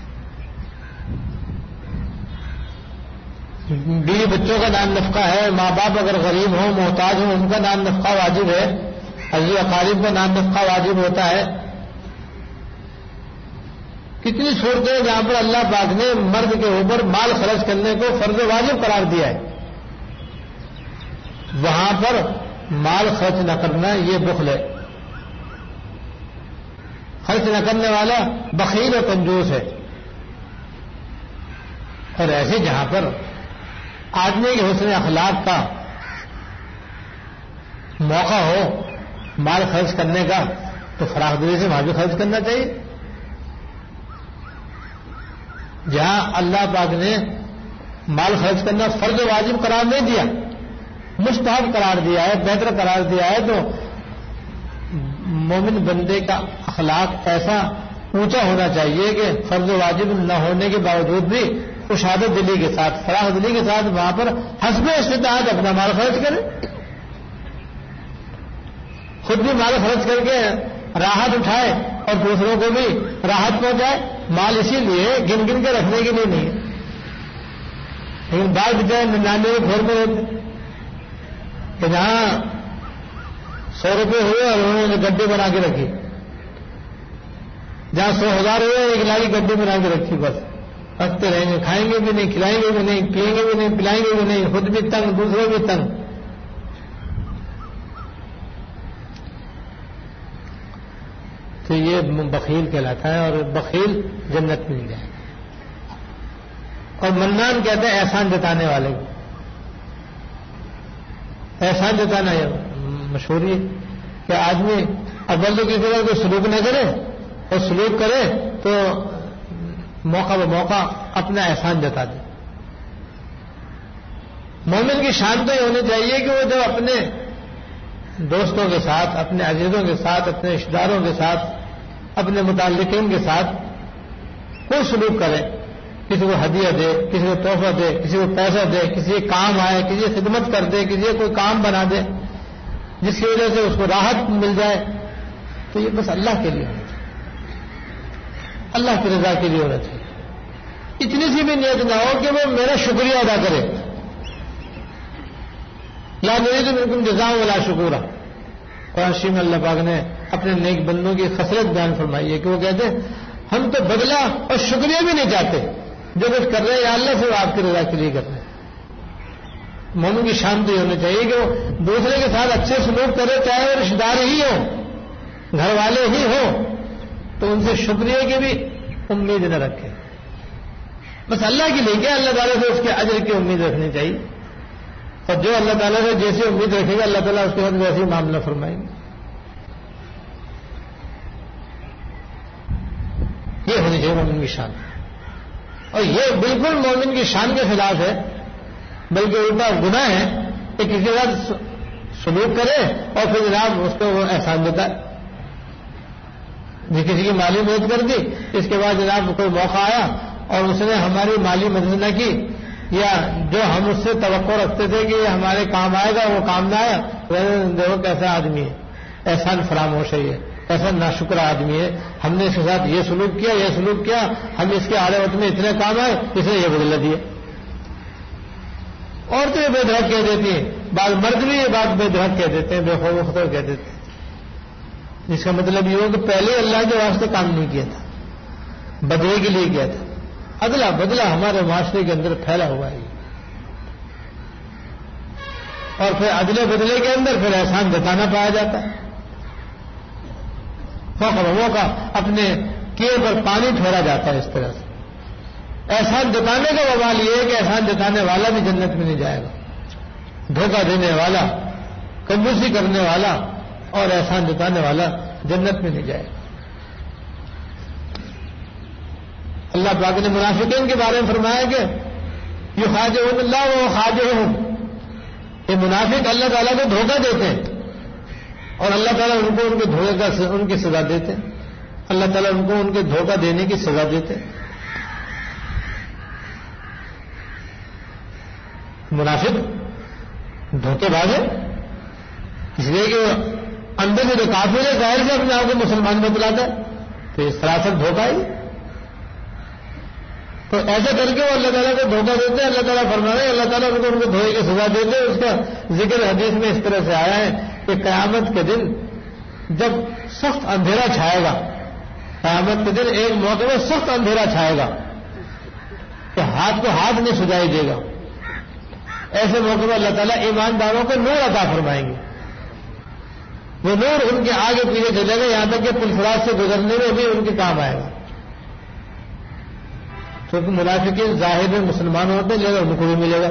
بیوی بچوں کا نام نفقہ ہے، ماں باپ اگر غریب ہوں محتاج ہوں ان کا نام نفقہ واجب ہے، عزیز اقارب کا نام نفقہ واجب ہوتا ہے. کتنی صورتیں ہیں جہاں پر اللہ پاک نے مرد کے اوپر مال خرچ کرنے کو فرض واجب قرار دیا ہے. وہاں پر مال خرچ نہ کرنا یہ بخل ہے. خرچ نہ کرنے والا بخیل اور کنجوس ہے. اور ایسے جہاں پر آدمی کے حسن اخلاق کا موقع ہو مال خرچ کرنے کا تو فراخ دلی سے وہاں بھی خرچ کرنا چاہیے. جہاں اللہ پاک نے مال خرچ کرنا فرض واجب قرار نہیں دیا، مستحب قرار دیا ہے، بہتر قرار دیا ہے، تو مومن بندے کا اخلاق ایسا اونچا ہونا چاہیے کہ فرض واجب نہ ہونے کے باوجود بھی اشادت دلی کے ساتھ، فراخ دلی کے ساتھ وہاں پر حسب استطاعت اپنا مال خرچ کرے. خود بھی مال خرچ کر کے راحت اٹھائے اور دوسروں کو بھی راحت پہنچائے. مال اسی لیے گن گن کے رکھنے کے لیے نہیں ہے. لیکن بعض بچے 99 گھر میں رہتے کہ جہاں 100 روپے ہوئے اور انہوں نے گڈے بنا کے رکھی، جہاں 100,000 ہوئے ایک لائی گڈے بنا کے رکھی. بس رکھتے رہیں گے، کھائیں گے بھی نہیں، کھلائیں گے بھی نہیں، پیئیں گے بھی نہیں، پلائیں گے بھی نہیں، خود بھی تنگ دوسروں بھی تنگ. تو یہ بخیل کہلاتا ہے اور بخیل جنت میں نہیں جائے. اور منان کہتے ہیں احسان جتانے والے کو. احسان جتانا یہ مشہور ہے کہ آدمی اول تو کسی طرح کوئی سلوک نہ کرے اور سلوک کرے تو موقع بہ موقع اپنا احسان جتا دے. مومن کی شان تو یہ ہونی چاہیے کہ وہ جب اپنے دوستوں کے ساتھ، اپنے عزیزوں کے ساتھ، اپنے رشتہ داروں کے ساتھ، اپنے متعلقین کے ساتھ کوئی سلوک کرے، کسی کو ہدیہ دے، کسی کو تحفہ دے، کسی کو پیسہ دے، کسی کے کام آئے، کسی کی خدمت کر دے، کسی کو کوئی کام بنا دے جس کی وجہ سے اس کو راحت مل جائے، تو یہ بس اللہ کے لیے ہونا چاہیے، اللہ کی رضا کے لیے ہونا چاہیے. اتنی سی بھی نیت نہ ہو کہ وہ میرا شکریہ ادا کرے. لا نريد منكم جزاء ولا شکورا. قرآن شریف میں اللہ پاک نے اپنے نیک بندوں کی خصلت بیان فرمائی ہے کہ وہ کہتے ہیں ہم تو بدلہ اور شکریہ بھی نہیں چاہتے، جو کچھ کر رہے ہیں یا اللہ سے وہ آپ کی رضا کے لیے کر رہے ہیں. مومن کی شان تو یہ ہونا چاہیے کہ وہ دوسرے کے ساتھ اچھے سلوک کرے، چاہے وہ رشتہ دار ہی ہو، گھر والے ہی ہو، تو ان سے شکریہ کی بھی امید نہ رکھے. بس اللہ کے لیے کیا، اللہ تعالیٰ سے اس کے اجر کی امید رکھنی چاہیے، اور جو اللہ تعالیٰ سے جیسی امید رکھے گا اللہ تعالیٰ اس کے بعد ویسے ہی معاملہ فرمائیں گے. یہ ہونی چاہیے مومن کی شان. اور یہ بالکل مومن کی شان کے خلاف ہے، بلکہ الٹا گناہ ہے کہ کسی کے ساتھ سلوک کرے اور پھر جناب اس کو وہ احسان دیتا ہے. کسی کی مالی مدد کر دی، اس کے بعد جناب کوئی موقع آیا اور اس نے ہماری مالی مدد نہ کی، یا جو ہم اس سے توقع رکھتے تھے کہ یہ ہمارے کام آئے گا وہ کام نہ آیا، دیکھو کیسا آدمی ہے، احسان فراموش ہے، یہ ایسا ناشکر آدمی ہے، ہم نے اس کے ساتھ یہ سلوک کیا، ہم اس کے آڑے وقت میں اتنے کام آئے، اس نے یہ بدلہ دیا. عورتیں بے دھڑک کہہ دیتی ہیں، بعض مرد بھی یہ بات بے دھڑک کہہ دیتے ہیں، بے خوف و خطر کہہ دیتے ہیں، جس کا مطلب یہ ہو کہ پہلے اللہ کے واسطے کام نہیں کیا تھا، بدلے کے لیے کیا تھا. ادلا بدلا ہمارے معاشرے کے اندر پھیلا ہوا ہے، اور پھر ادلے بدلے کے اندر پھر احسان جتانا پایا جاتا ہے. موقع اپنے کیے پر پانی ٹھہرا جاتا ہے. اس طرح سے احسان جتانے کا وبال یہ ہے کہ احسان جتانے والا بھی جنت میں نہیں جائے گا. دھوکہ دینے والا، کنجوسی کرنے والا اور احسان جتانے والا جنت میں نہیں جائے گا. اللہ پاک نے منافقین کے بارے میں فرمایا کہ یخادعون اللہ و خادعهم، یہ منافق اللہ تعالیٰ کو دھوکہ دیتے ہیں اور اللہ تعالیٰ ان کو ان کے دھوکے کا ان کی سزا دیتے ہیں. اللہ تعالیٰ ان کو ان کے دھوکہ دینے کی سزا دیتے ہیں. منافق دھوکے باز ہے، اس لیے کہ اندر سے جو کافر ہے ظاہر سے اپنے آپ کو مسلمان میں بلاتا ہے، تو یہ سراسر دھوکہ ہی. تو ایسا کر کے وہ اللہ تعالیٰ کو دھوکہ دیتے ہیں. اللہ تعالیٰ فرما رہے ہیں اللہ تعالیٰ ان کو دھوکے کی سزا دیتے ہیں. اس کا ذکر حدیث میں اس طرح سے آیا ہے کہ قیامت کے دن جب سخت اندھیرا چھائے گا، قیامت کے دن ایک موقع میں سخت اندھیرا چھائے گا کہ ہاتھ کو ہاتھ نہیں سجائی دے گا. ایسے موقع میں اللہ تعالیٰ ایمانداروں کو نور عطا فرمائیں گے. وہ نور ان کے آگے پیچھے چلے گا یہاں تک کہ پلفرات سے گزرنے میں بھی ان کے کام آئے گا. کیونکہ منافقین ظاہر میں مسلمان ہوتے ہیں لیکن ان کو بھی ملے گا.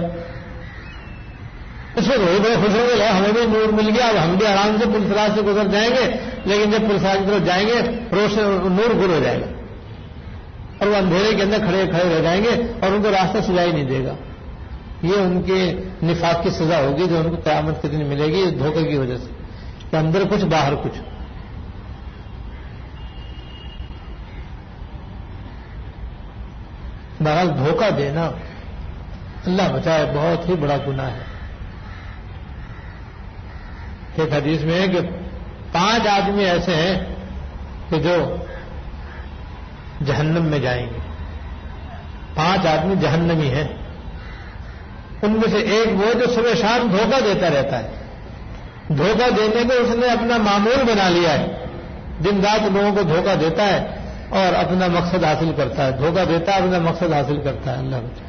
اس وقت وہی بڑے خوش ہوں گے ہمیں بھی نور مل گیا، اب ہم بھی آرام سے پلفرات سے گزر جائیں گے. لیکن جب پلفرات کی طرف جائیں گے روشن نور گل ہو جائے گا اور وہ اندھیرے کے اندر کھڑے کھڑے رہ جائیں گے اور ان کو راستہ سجائی نہیں دے گا. یہ ان کے نفاق کی سزا ہوگی جو ان کو قیامت کے دن ملے گی دھوکے کی وجہ سے، کہ اندر کچھ باہر کچھ. بہرحال دھوکہ دینا اللہ بچائے بہت ہی بڑا گناہ ہے. ایک حدیث میں ہے کہ 5 آدمی ایسے ہیں کہ جو جہنم میں جائیں گے. 5 آدمی جہنمی ہیں. ان میں سے ایک وہ جو صبح شام دھوکہ دیتا رہتا ہے. دھوکہ دینے کو اس نے اپنا معمول بنا لیا ہے. دن رات لوگوں کو دھوکہ دیتا ہے اور اپنا مقصد حاصل کرتا ہے. دھوکہ دیتا ہے اپنا مقصد حاصل کرتا ہے. اللہ بچائے.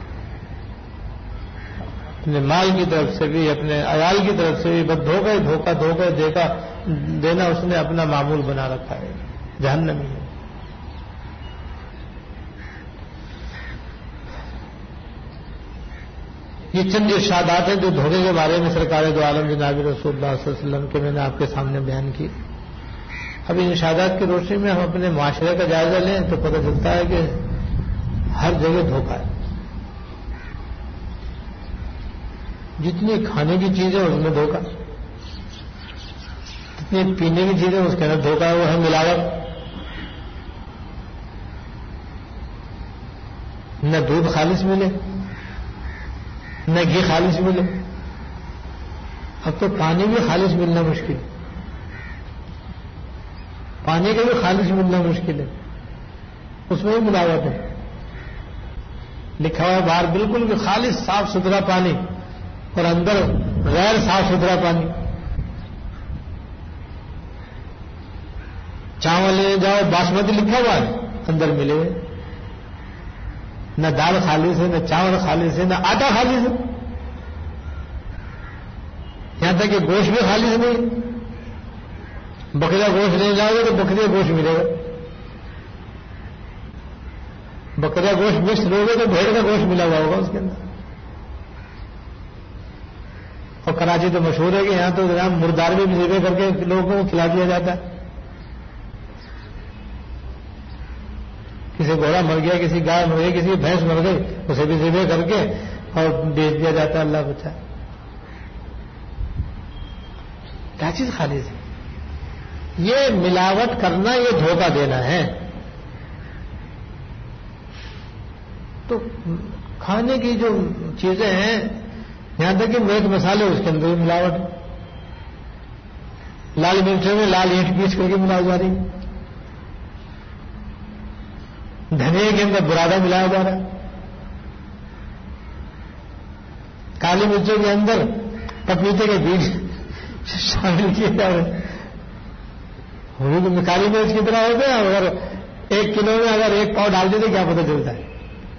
اپنے مال کی طرف سے بھی اپنے عیال کی طرف سے بھی بس دھوکہ دینا اس نے اپنا معمول بنا رکھا ہے. جہنمی ہے. یہ چند ارشادات ہیں جو دھوکے کے بارے میں سرکار دو عالم جناب رسول اللہ صلی اللہ علیہ وسلم کے میں نے آپ کے سامنے بیان کی. اب ان ارشادات کی روشنی میں ہم اپنے معاشرے کا جائزہ لیں تو پتہ چلتا ہے کہ ہر جگہ دھوکہ ہے. جتنی کھانے کی چیزیں اس میں دھوکہ، جتنی پینے کی چیزیں اس کے اندر دھوکہ ہے، وہ ہے ملاوٹ. نہ دودھ خالص ملے، نہ گھی خالص ملے. اب تو پانی بھی خالص ملنا مشکل، پانی کا بھی خالص ملنا مشکل ہے، اس میں بھی ملاوٹ ہے. لکھا ہوا باہر بالکل بھی خالص صاف ستھرا پانی اور اندر غیر صاف ستھرا پانی. چاول لے جاؤ باسمتی لکھا ہوا ہے، اندر ملے ہوئے نہ دال خالص ہے، نہ چاول خالص ہے، نہ آٹا خالص ہے. یہاں تک کہ گوشت بھی خالص نہیں. بکری کا گوشت لے جاؤ گے تو بکری کا گوشت ملے گا، بکری کا گوشت مکس لو گے تو بھیڑ کا گوشت ملا ہوا ہوگا اس کے اندر. اور کراچی تو مشہور ہے کہ یہاں تو جناب مردار بھی ذبح کر کے لوگوں کو کھلا دیا جاتا ہے. کسی گھوڑا مر گیا، کسی گائے مر گئی، کسی بھینس مر گئی، اسے بھی ذبح کر کے اور بیچ دیا جاتا ہے. اللہ بچا. کیا چیز خالص ہے؟ یہ ملاوٹ کرنا، یہ دھوکہ دینا ہے. تو کھانے کی جو چیزیں ہیں، یہاں تک کہ میٹ مسالے اس کے اندر بھی ملاوٹ. لال مرچوں میں لال اینٹ پیس کر کے ملائی جا رہی، دھنیا کے اندر برادہ ملایا جا رہا ہے، کالی مرچوں کے اندر پپیتے کے بیج شامل کیے جا رہے ہیں. کالی مرچ کی طرح ہوتے ہیں، اگر 1 کلو میں اگر 1 پاؤ ڈال دیتے کیا پتہ چلتا ہے.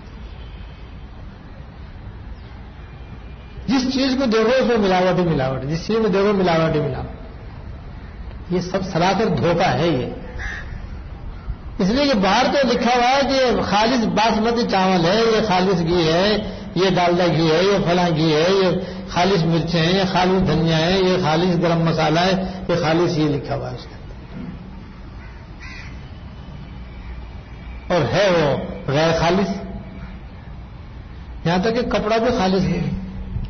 جس چیز کو دیکھو اس میں ملاوٹ ہی ملاوٹ، جس چیز میں دیکھو ملاوٹ ہی ملاوٹ. یہ سب سراسر دھوکہ ہے. یہ اس لیے کہ باہر تو لکھا ہوا ہے کہ یہ خالص باسمتی چاول ہے، یہ خالص گھی ہے، یہ ڈالڈا گھی ہے، یہ فلاں گھی ہے، یہ خالص مرچیں ہیں، یہ خالص دھنیا ہے، یہ خالص گرم مسالہ ہے، یہ خالص یہ لکھا ہوا ہے اس کے اندر. اور ہے وہ غیر خالص. یہاں تک کہ کپڑا بھی خالص نہیں ہے.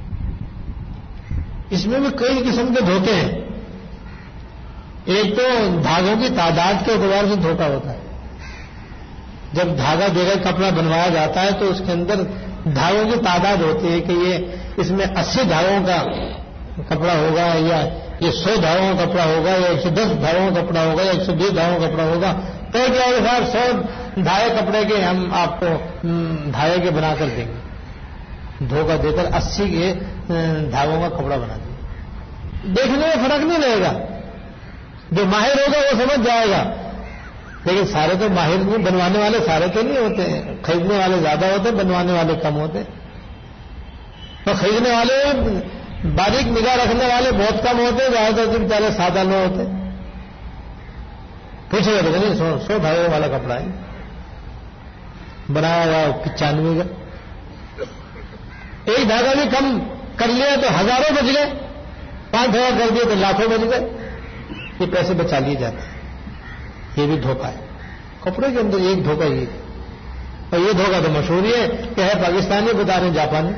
اس میں بھی کئی قسم کے دھوکے ہیں. ایک تو دھاگوں کی تعداد کے اعتبار سے دھوکہ ہوتا ہے. جب دھاگا دے کر کپڑا بنوایا جاتا ہے تو اس کے اندر دھاگوں کی تعداد ہوتی ہے کہ یہ اس میں 80 دھاگوں کا کپڑا ہوگا، یا یہ 100 دھاگوں کا کپڑا ہوگا، یا 110 دھاگوں کا کپڑا ہوگا، یا 120 دھاگوں کا کپڑا ہوگا. تو کیا ہوگا؟ 100 دھاگے کپڑے کے ہم آپ کو دھاگے کے بنا کر دیں گے. دھوکہ دے کر 80 کے دھاگوں کا کپڑا بنا دیں گے. دیکھنے میں فرق نہیں رہے گا. جو ماہر ہوگا وہ سمجھ جائے گا. لیکن سارے تو ماہر نہیں، بنوانے والے سارے تو نہیں ہوتے ہیں. خریدنے والے زیادہ ہوتے ہیں، بنوانے والے کم ہوتے ہیں. تو خریدنے والے باریک نگاہ رکھنے والے بہت کم ہوتے ہیں، زیادہ تر بیچارے سادہ لوگ ہوتے ہیں. پوچھے گا تو نہیں 100 دھاگے والا کپڑا ہے، بنایا ہوا 95 کا. ایک دھاگا بھی کم کر لیا تو ہزاروں بچ گئے، 5,000 کر دیے تو لاکھوں بچ گئے. یہ پیسے بچا لیے جاتے ہیں. یہ بھی دھوکہ ہے. کپڑے کے اندر ایک دھوکہ یہ ہے. اور یہ دھوکہ تو مشہور ہی ہے کہ ہے پاکستانی بتا رہے ہیں جاپانی،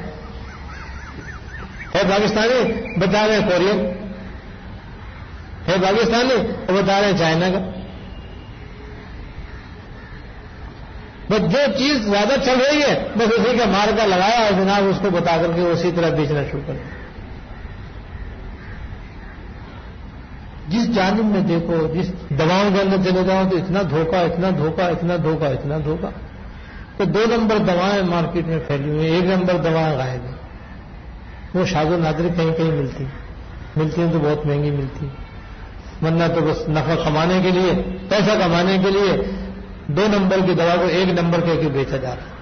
ہے پاکستانی بتا رہے ہیں کورین، ہے پاکستانی وہ بتا رہے ہیں چائنا کا. بس جو چیز زیادہ چل رہی ہے بس اسی کا مارکا لگایا اور جناب اس کو بتا کر کے اسی طرح بیچنا شروع کر دیا. جس جانب میں دیکھو، جس دواؤں کے اندر چلے جاؤ تو اتنا دھوکہ، اتنا دھوکہ، اتنا دھوکہ، اتنا دھوکہ. تو 2 نمبر دوائیں مارکیٹ میں پھیلی ہوئی ہیں، 1 نمبر دوائیں غائب ہیں. وہ شاذ و نادر کہیں کہیں ملتی ہیں تو بہت مہنگی ملتی، ورنہ تو بس نفع کمانے کے لیے، پیسہ کمانے کے لیے 2 نمبر کی دوا کو 1 نمبر کہہ کے بیچا جا رہا ہے.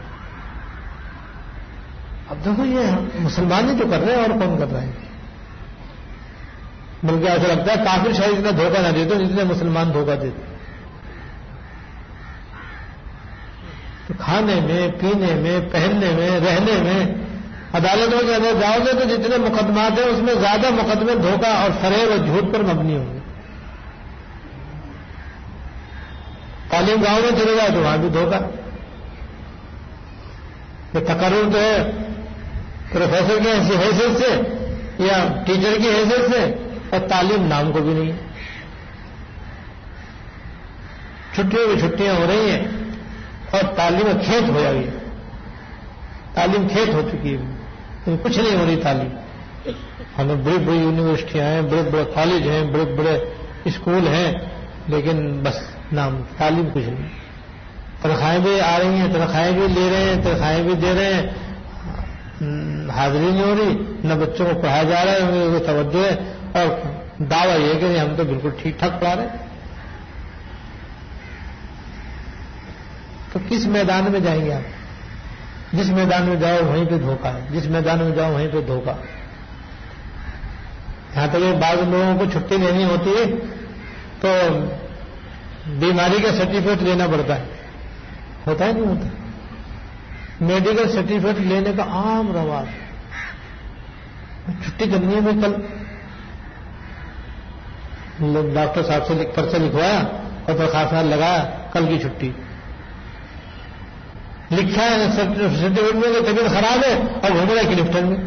اب دیکھو یہ مسلمان ہی تو کر رہے ہیں، اور کون کر رہے ہیں؟ بلکہ ایسا لگتا ہے کافر شاید اتنا دھوکہ نہ دیتے جتنے مسلمان دھوکہ دیتے. تو کھانے میں، پینے میں، پہننے میں، رہنے میں عدالتوں کے اندر جاؤ گے تو جتنے مقدمات ہیں اس میں زیادہ مقدمے دھوکہ اور فریب اور جھوٹ پر مبنی ہوں گے. تعلیم گاؤں میں چلے جائے تو وہاں بھی دھوکہ. یہ تقرر تو ہے پروفیسر کی حیثیت سے یا ٹیچر کی حیثیت سے, اور تعلیم نام کو بھی نہیں ہے. چھٹیوں کی چھٹیاں ہو رہی ہیں اور تعلیم کھیت ہو جائے گی. تعلیم کھیت ہو چکی ہے, کچھ نہیں ہو رہی تعلیم. ہمیں بڑی بڑی یونیورسٹیاں ہیں, بڑے بڑے کالج ہیں, بڑے بڑے اسکول ہیں, لیکن بس نام تعلیم کچھ نہیں. تنخواہیں بھی آ رہی ہیں, تنخواہیں بھی لے رہے ہیں, تنخواہیں بھی دے رہے ہیں, حاضری نہیں ہو رہی, نہ بچوں کو پڑھایا جا رہا ہے, انہیں کو توجہ ہے, اور دعویٰ یہ کہ ہم تو بالکل ٹھیک ٹھاک پڑھا رہے ہیں. تو کس میدان میں جائیں گے آپ؟ جس میدان میں جاؤ وہیں پہ دھوکہ ہے, جس میدان میں جاؤ وہیں پہ دھوکہ. یہاں تک کہ بعض لوگوں کو چھٹی لینی ہوتی ہے تو بیماری کا سرٹیفکیٹ لینا پڑتا ہے. ہوتا ہے نہیں ہوتا؟ میڈیکل سرٹیفکیٹ لینے کا عام رواج. چھٹی کرنی ہے میں کل ڈاکٹر صاحب سے پرچہ لکھوایا اور درخواست لگایا کل کی چھٹی. لکھا ہے سرٹیفکیٹ میں کہ طبیعت خراب ہے اور گھوم رہا ہے کلفٹن میں.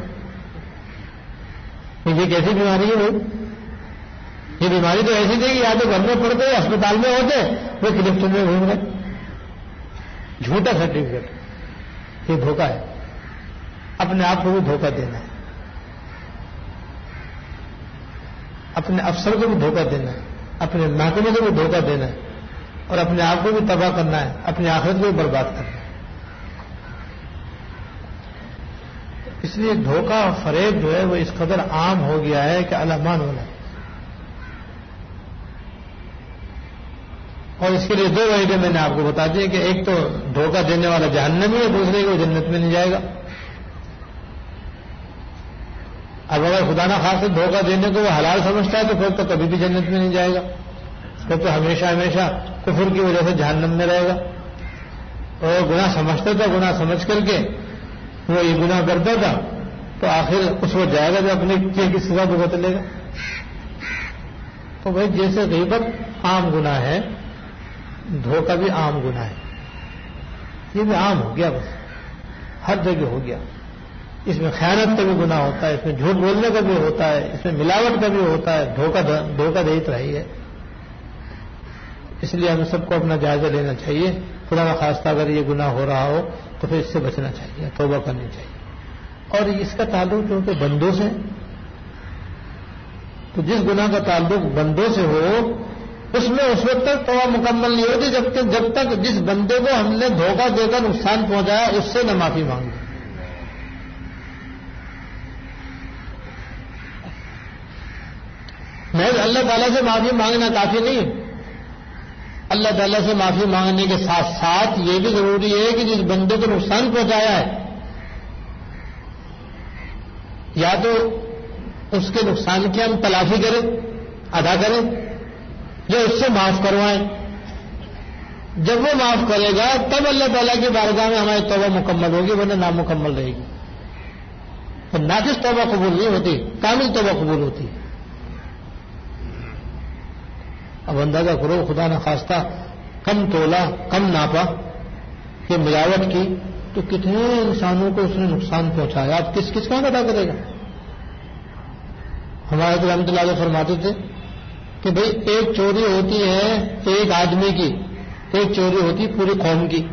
یہ کیسی بیماری ہے بھائی؟ یہ بیماری تو ایسی تھی کہ یا تو گھر میں پڑتے اسپتال میں ہوتے, وہ کلفٹن میں گھوم رہے. جھوٹا سرٹیفکیٹ, یہ دھوکہ ہے. اپنے آپ کو بھی دھوکہ دینا ہے, اپنے افسر کو بھی دھوکہ دینا ہے, اپنے محکمے کو بھی دھوکہ دینا ہے, اور اپنے آپ کو بھی تباہ کرنا ہے, اپنی آخرت کو بھی برباد کرنا ہے. اس لیے دھوکہ اور فریب جو ہے وہ اس قدر عام ہو گیا ہے کہ علمان ہونا. اور اس کے لیے دو وجہ میں نے آپ کو بتا دیا کہ ایک تو دھوکہ دینے والا جہنمی ہے, دوسرے کو جنت میں نہیں جائے گا. اب اگر خدا نہ خاص دھوکہ دینے کو وہ حلال سمجھتا ہے تو پھر تو کبھی بھی جنت میں نہیں جائے گا, پھر تو ہمیشہ ہمیشہ کفر کی وجہ سے جہنم میں رہے گا. اور گناہ سمجھتا تھا, گناہ سمجھ کر کے وہ یہ گناہ کرتا تھا, تو آخر اس وقت جائے گا جو اپنے کیے کی سزا بھگت لے گا. تو بھائی جیسے غیبت عام گناہ ہے, دھوکہ بھی عام گناہ ہے. یہ بھی عام ہو گیا, بس ہر جگہ ہو گیا. اس میں خیانت کا بھی گناہ ہوتا ہے, اس میں جھوٹ بولنے کا بھی ہوتا ہے, اس میں ملاوٹ کا بھی ہوتا ہے, دھوکہ دہیت رہی ہے. اس لیے ہمیں سب کو اپنا جائزہ لینا چاہیے. خدا نخواستہ اگر یہ گناہ ہو رہا ہو تو پھر اس سے بچنا چاہیے, توبہ کرنی چاہیے. اور اس کا تعلق کیونکہ بندوں سے, تو جس گناہ کا تعلق بندوں سے ہو اس میں اس وقت تک توبہ مکمل نہیں ہوتی جب تک جس بندے کو ہم نے دھوکہ دے کر نقصان پہنچایا اس سے نہ معافی مانگے. محض اللہ تعالیٰ سے معافی مانگنا کافی نہیں. اللہ تعالیٰ سے معافی مانگنے کے ساتھ ساتھ یہ بھی ضروری ہے کہ جس بندے کو نقصان پہنچایا ہے یا تو اس کے نقصان کی ہم تلافی کریں, ادا کریں, یا اس سے معاف کروائیں. جب وہ معاف کرے گا تب اللہ تعالیٰ کی بارگاہ میں ہماری توبہ مکمل ہوگی, ورنہ نامکمل رہے گی. تو ناقص توبہ قبول نہیں ہوتی, کامل توبہ قبول ہوتی ہے. اب اندازہ کرو خدا نہ خواستہ کم تولا, کم ناپا, یہ ملاوٹ کی تو کتنے انسانوں کو اس نے نقصان پہنچایا. آپ کس کس کا ادا کرے گا؟ ہمارے تو رحمۃ اللہ علیہ فرماتے تھے کہ بھئی ایک چوری ہوتی ہے ایک آدمی کی, ایک چوری ہوتی پوری قوم کی.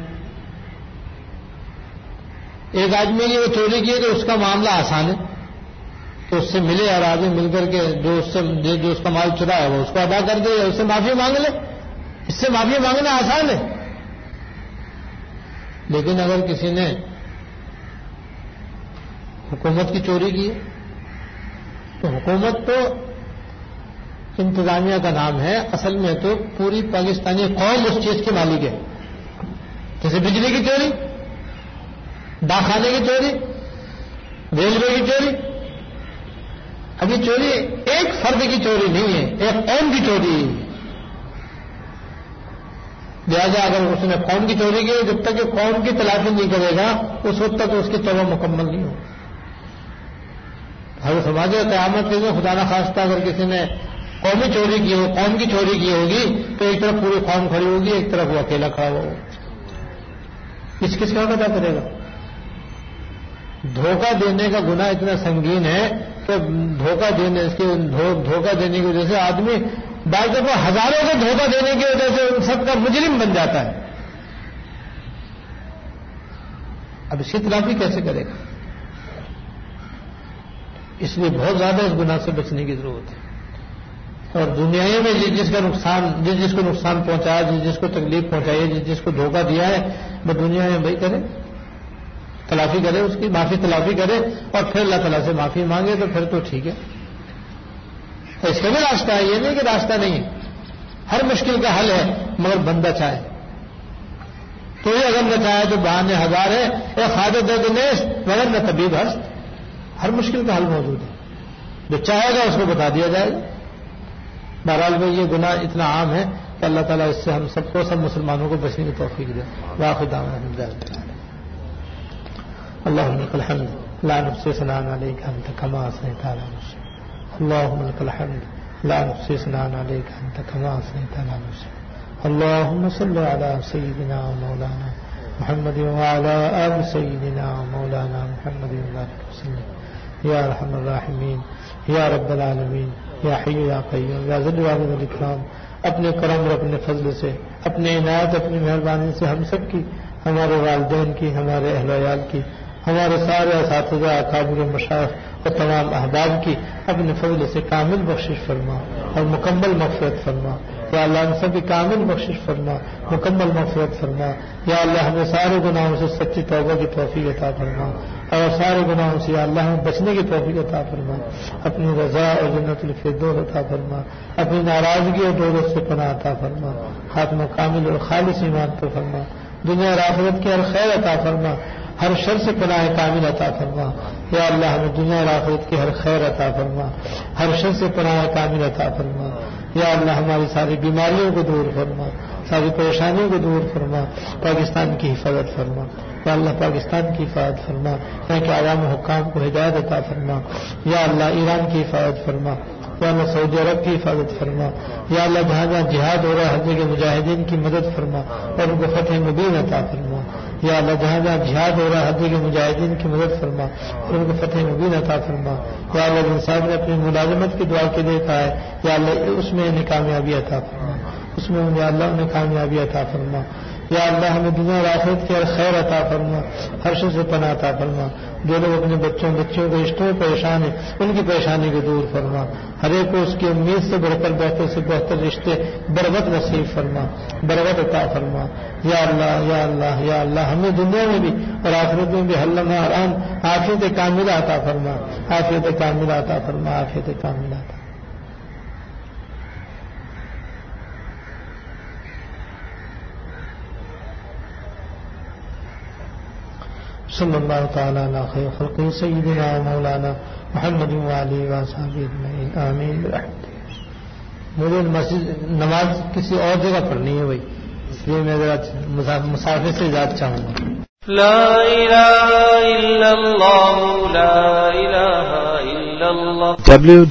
ایک آدمی کی وہ چوری کی تو اس کا معاملہ آسان ہے, تو اس سے ملے اور آدمی مل کر کے جو اس کا مال چرا ہے وہ اس کو ادا کر دے, اس سے معافی مانگ لے. اس سے معافی مانگنا آسان ہے. لیکن اگر کسی نے حکومت کی چوری کی تو حکومت تو انتظامیہ کا نام ہے, اصل میں تو پوری پاکستانی قوم اس چیز کی مالک ہے. جیسے بجلی کی چوری, ڈاکخانے کی چوری, ریلوے کی چوری. ابھی چوری ایک فرد کی چوری نہیں ہے, ایک قوم کی چوری ہے. لہٰذا اگر اس نے قوم کی چوری کی, جب تک کہ قوم کی تلافی نہیں کرے گا اس وقت تک اس کی توبہ مکمل نہیں ہوگی. حضرت سماج قیامت کے دن خدا نہ خواستہ اگر کسی نے قومی چوری کی ہو، قوم کی چوری کی ہوگی تو ایک طرف پوری قوم کھڑی ہوگی، ایک طرف وہ اکیلا کھڑا ہوگا. کس کا ادا کرے گا؟ دھوکہ دینے کا گناہ اتنا سنگین ہے کہ دھوکہ دینے کی وجہ سے آدمی بعض دفعہ ہزاروں کو دھوکہ دینے کی وجہ سے ان سب کا مجرم بن جاتا ہے. اب اس کی تلافی کیسے کرے گا؟ اس لیے بہت زیادہ اس گناہ سے بچنے کی ضرورت ہے. اور دنیا میں جس کو نقصان پہنچایا، جس کو تکلیف پہنچائی ہے، جس کو دھوکہ دیا ہے، وہ دنیا میں بھائی کرے، تلافی کرے، اس کی معافی تلافی کرے اور پھر اللہ تعالیٰ سے معافی مانگے تو پھر تو ٹھیک ہے. تو اس کا بھی راستہ ہے، یہ نہیں کہ راستہ نہیں ہے. ہر مشکل کا حل ہے مگر بندہ چاہے تو یہ. اگر نہ چاہے تو بہانے ہزار ہے. ایک حاجت ہے تو نیس مگر نہ طبیب ہست. ہر مشکل کا حل موجود ہے، جو چاہے گا اس کو بتا دیا جائے گا. بہرحال میں یہ گناہ اتنا عام ہے کہ اللہ تعالیٰ اس سے ہم سب کو، سب مسلمانوں کو بچنے کی توفیق دے. واخر دعوانا الحمدللہ. اللهم لك الحمد لا نحصي ثناء عليك أنت كما أثنيت على نفسك. اللهم لك الحمد لا نحصي ثناء عليك أنت كما أثنيت على نفسك. اللهم صل على سيدنا ومولانا محمد وعلى آل سيدنا ومولانا محمد وبارك وسلم يا أرحم الراحمين یا رب العالمین، یا حی یا قیوم، یا ذی الجلال والاکرام. اپنے کرم اور اپنے فضل سے، اپنے عنایت، اپنی مہربانی سے ہم سب کی، ہمارے والدین کی، ہمارے اہل ویال کی، ہمارے سارے اساتذہ، اکابر مشائخ اور تمام احباب کی اپنے فضل سے کامل بخشش فرما اور مکمل مغفرت فرما. یا اللہ ہم سب کی کامل بخشش فرما، مکمل مغفرت فرما. یا اللہ ہمیں سارے گناہوں سے سچی توبہ کی توفیق عطا فرما اور سارے گناہوں سے یا اللہ ہمیں بچنے کی توفیق عطا فرما. اپنی رضا اور جنت الفردوس عطا فرما. اپنی ناراضگی اور دوزخ سے پناہ عطا فرما. خاتمہ کامل اور خالص ایمان پر فرما. دنیا اور آخرت کی ہر خیر عطا فرما. ہر شر سے پناہ کامل عطا فرما. یا اللہ ہمیں دنیا اور آخرت کی ہر خیر عطا فرما. ہر شر سے پناہ کامل عطا فرما. یا اللہ ہماری ساری بیماریوں کو دور فرما، ساری پریشانیوں کو دور فرما. پاکستان کی حفاظت فرما. یا اللہ پاکستان کی حفاظت فرما. یہاں کے عوام و حکام کو ہدایت عطا فرما. یا اللہ ایران کی حفاظت فرما. یا اللہ سعودی عرب کی حفاظت فرما. یا اللہ جہاں جہاں جہاد ہو رہا ہے ہر جگہ مجاہدین کی مدد فرما اور ان کو فتح مبین عطا فرما. یا اللہ جہاں جہاں جہاد ہو رہا ہے ہر جگہ مجاہدین کی مدد فرما اور ان کو فتح مبین عطا فرما. یا اللہ جن صاحب نے اپنی ملازمت کی دعا کے لیے کہا ہے یا اللہ اس میں انہیں کامیابی عطا فرما. اس میں یا اللہ انہیں کامیابی عطا فرما. یا اللہ ہمیں دنیا اور آخرت کی ہر خیر عطا فرما، ہر شر سے پناہ عطا فرما. جو لوگ اپنے بچوں کے رشتوں میں پریشان ہیں ان کی پریشانی کو دور فرما. ہر ایک کو اس کی امید سے بڑھ کر بہتر سے بہتر رشتے برکت نصیب فرما، برکت عطا فرما. یا اللہ یا اللہ یا اللہ ہمیں دنیا میں بھی اور آخرت میں بھی حلم آرام عافیت کاملہ عطا فرما، عافیت کاملہ عطا فرما، عافیت کاملہ عطا. صلی اللہ تعالی علی خیر خلقہ سیدنا و مولانا محمد و آلہ و صحبہ اجمعین آمین برحمتہ. مجھے نماز کسی اور جگہ پڑھنی ہے بھائی، اس لیے میں ذرا مسافر سے اجازت چاہوں گا. لا الہ الا اللہ لا الہ الا اللہ.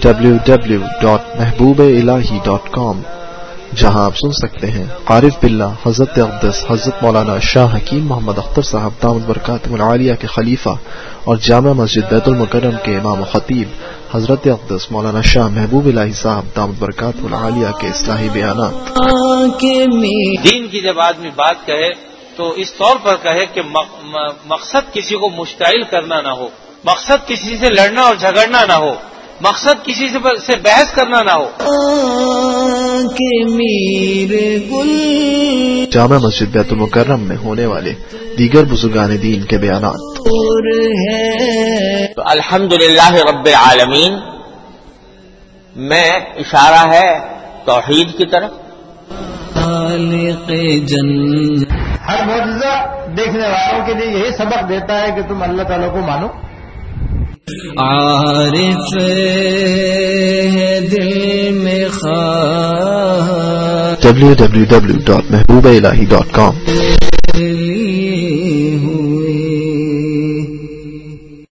www.mehboob-ilahi.com جہاں آپ سن سکتے ہیں عارف باللہ حضرت اقدس حضرت مولانا شاہ حکیم محمد اختر صاحب دامت برکاتہ العالیہ کے خلیفہ اور جامع مسجد بیت المکرم کے امام و خطیب حضرت اقدس مولانا شاہ محبوب الہی صاحب دامت برکاتہ العالیہ کے اصلاحی بیانات. دین کی جب آدمی بات کہے تو اس طور پر کہے کہ مقصد کسی کو مشتعل کرنا نہ ہو، مقصد کسی سے لڑنا اور جھگڑنا نہ ہو، مقصد کسی سے بحث کرنا نہ ہو. جامع مسجد بیت المکرم میں ہونے والے دیگر بزرگان دین کے بیانات. تو الحمدللہ رب العالمین میں اشارہ ہے توحید کی طرف. ہر معجزہ دیکھنے والوں کے لیے یہی سبق دیتا ہے کہ تم اللہ تعالیٰ کو مانو. عارف دل میں خواہ www.mehboob-ilahi.com